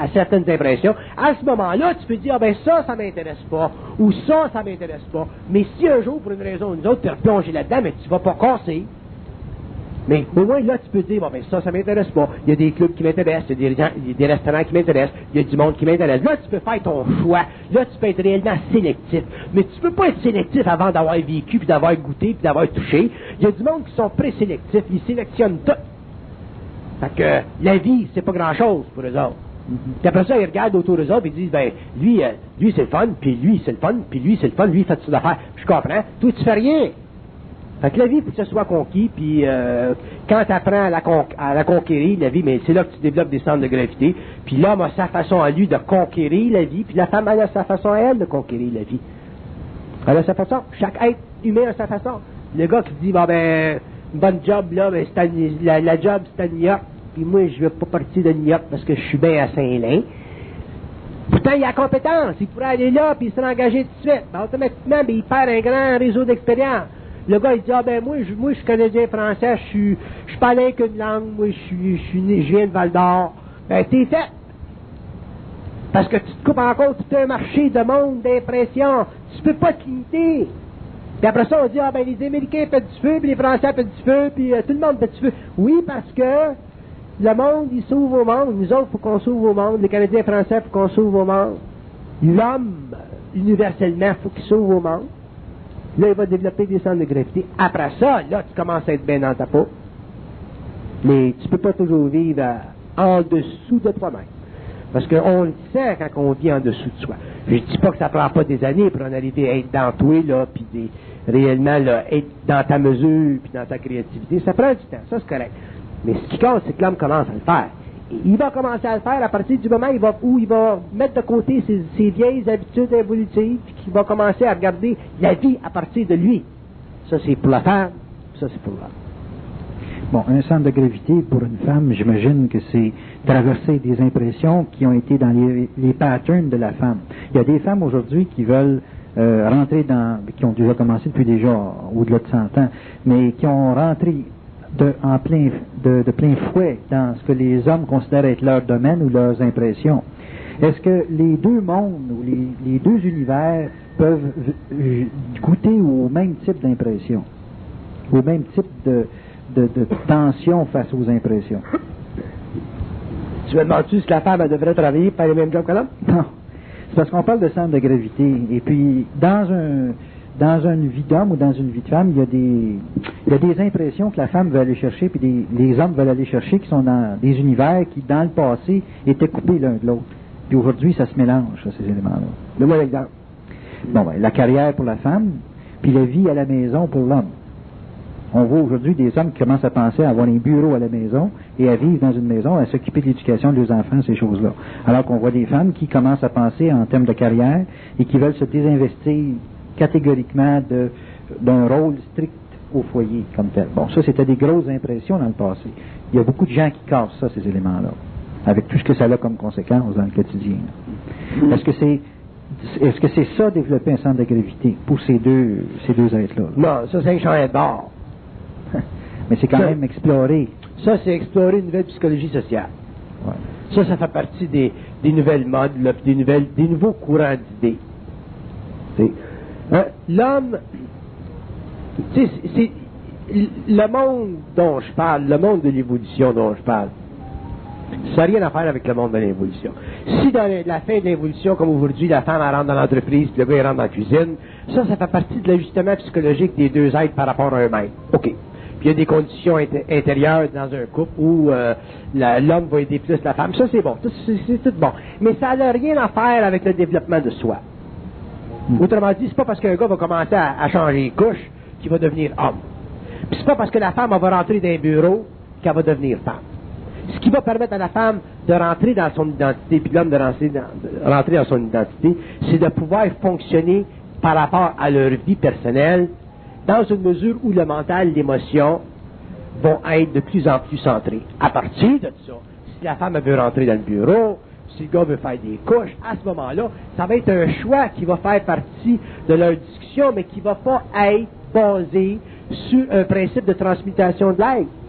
à certaines impressions, à ce moment-là, tu peux dire, ah ben ça, ça m'intéresse pas, ou ça, ça m'intéresse pas. Mais si un jour, pour une raison ou une autre, tu es replongé là-dedans, mais tu vas pas casser. Mais au moins, là, tu peux dire, bon, ben ça, ça m'intéresse pas. Il y a des clubs qui m'intéressent, il y a des, gens, il y a des restaurants qui m'intéressent, il y a du monde qui m'intéresse. Là, tu peux faire ton choix. Là, tu peux être réellement sélectif. Mais tu peux pas être sélectif avant d'avoir vécu, puis d'avoir goûté, puis d'avoir touché. Il y a du monde qui sont présélectifs. Ils sélectionnent tout. Fait que la vie, c'est pas grand-chose pour eux autres. Mm-hmm. Puis après ça, ils regardent autour d'eux autres et ils disent, ben, lui, euh, lui, c'est le fun, puis lui, c'est le fun, puis lui, c'est le fun, lui, il fait toutes affaires. Je comprends. Toi, tu fais rien. Fait que la vie, il faut que ce soit conquis, puis euh, quand tu apprends à la, con- à la conquérir, la vie, mais c'est là que tu développes des centres de gravité. Puis l'homme a sa façon à lui de conquérir la vie, puis la femme elle a sa façon à elle de conquérir la vie. Elle a sa façon. Chaque être humain a sa façon. Le gars qui dit, bon ben, une bonne job, là, ben, c'est à, la, la job, c'est à New York, puis moi, je veux pas partir de New York parce que je suis bien à Saint-Lin. Pourtant, il a la compétence. Il pourrait aller là, puis il serait engagé tout de suite. Ben, automatiquement, ben, il perd un grand réseau d'expérience. Le gars, il dit, ah ben moi, je, moi, je suis canadien-français, je suis, je parle qu'une langue, moi, je suis, je suis né, je viens de Val-d'Or. Ben, t'es fait. Parce que tu te coupes encore tout un marché de monde, d'impression. Tu peux pas te limiter. Puis après ça, on dit, ah ben, les Américains font du feu, puis les Français font du feu, puis euh, tout le monde fait du feu. Oui, parce que le monde, il s'ouvre au monde. Nous autres, il faut qu'on s'ouvre au monde. Les Canadiens français, il faut qu'on s'ouvre au monde. L'homme, universellement, il faut qu'il s'ouvre au monde. Là, il va développer des centres de gravité. Après ça, là, tu commences à être bien dans ta peau. Mais tu peux pas toujours vivre à, en dessous de toi-même. Parce qu'on le sait quand on vit en dessous de soi. Je dis pas que ça prend pas des années pour en arriver à être dans toi, là, puis des, réellement, là, être dans ta mesure, puis dans ta créativité. Ça prend du temps, ça c'est correct. Mais ce qui compte, c'est que l'homme commence à le faire. Il va commencer à le faire à partir du moment où il va, où il va mettre de côté ses, ses vieilles habitudes évolutives, puis qu'il va commencer à regarder la vie à partir de lui. Ça, c'est pour la femme, ça, c'est pour l'homme. Bon, un centre de gravité pour une femme, j'imagine que c'est traverser des impressions qui ont été dans les, les patterns de la femme. Il y a des femmes aujourd'hui qui veulent euh, rentrer dans, qui ont déjà commencé depuis déjà au-delà de cent ans, mais qui ont rentré De, en plein, de, de plein fouet dans ce que les hommes considèrent être leur domaine ou leurs impressions. Est-ce que les deux mondes ou les, les deux univers peuvent v- goûter au même type d'impression, au même type de, de, de tension face aux impressions? Tu me demandes-tu si la femme elle devrait travailler par les mêmes jobs que l'homme? Non. C'est parce qu'on parle de centre de gravité. Et puis, dans un dans une vie d'homme ou dans une vie de femme, il y a des il y a des impressions que la femme veut aller chercher, puis des, les hommes veulent aller chercher, qui sont dans des univers qui, dans le passé, étaient coupés l'un de l'autre. Puis aujourd'hui, ça se mélange, ça, ces éléments-là. Donne-moi un exemple. Bon, ben, la carrière pour la femme, puis la vie à la maison pour l'homme. On voit aujourd'hui des hommes qui commencent à penser à avoir un bureau à la maison et à vivre dans une maison, à s'occuper de l'éducation de leurs enfants, ces choses-là. Alors qu'on voit des femmes qui commencent à penser en termes de carrière et qui veulent se désinvestir catégoriquement de, d'un rôle strict au foyer comme tel. Bon, ça, c'était des grosses impressions dans le passé. Il y a beaucoup de gens qui cassent ça, ces éléments-là, avec tout ce que ça a comme conséquence dans le quotidien. Est-ce que c'est est-ce que c'est ça, développer un centre de gravité pour ces deux, ces deux êtres-là? Non, ça, c'est un champ de bord. Mais c'est quand ça, même explorer. Ça, c'est explorer une nouvelle psychologie sociale. Ouais. Ça, ça fait partie des, des nouvelles modes, là, des, nouvelles, des nouveaux courants d'idées. C'est, hein, l'homme, tu sais, c'est, le monde dont je parle, le monde de l'évolution dont je parle, ça n'a rien à faire avec le monde de l'évolution. Si dans la fin de l'évolution, comme aujourd'hui, la femme elle rentre dans l'entreprise, puis le gars il rentre dans la cuisine, ça, ça fait partie de l'ajustement psychologique des deux êtres par rapport à eux-mêmes. OK. Puis il y a des conditions inté- intérieures dans un couple où euh, la, l'homme va aider plus la femme. Ça, c'est bon. Ça, c'est, c'est tout bon. Mais ça n'a rien à faire avec le développement de soi. Mm. Autrement dit, c'est pas parce qu'un gars va commencer à, à changer les couches qu'il va devenir homme. Puis c'est pas parce que la femme elle va rentrer dans un bureau qu'elle va devenir femme. Ce qui va permettre à la femme de rentrer dans son identité, puis l'homme de rentrer dans, de rentrer dans son identité, c'est de pouvoir fonctionner par rapport à leur vie personnelle, dans une mesure où le mental, l'émotion vont être de plus en plus centrés. À partir de ça, si la femme veut rentrer dans le bureau, si le gars veut faire des couches, à ce moment-là, ça va être un choix qui va faire partie de leur discussion, mais qui ne va pas être basé sur un principe de transmutation de l'être.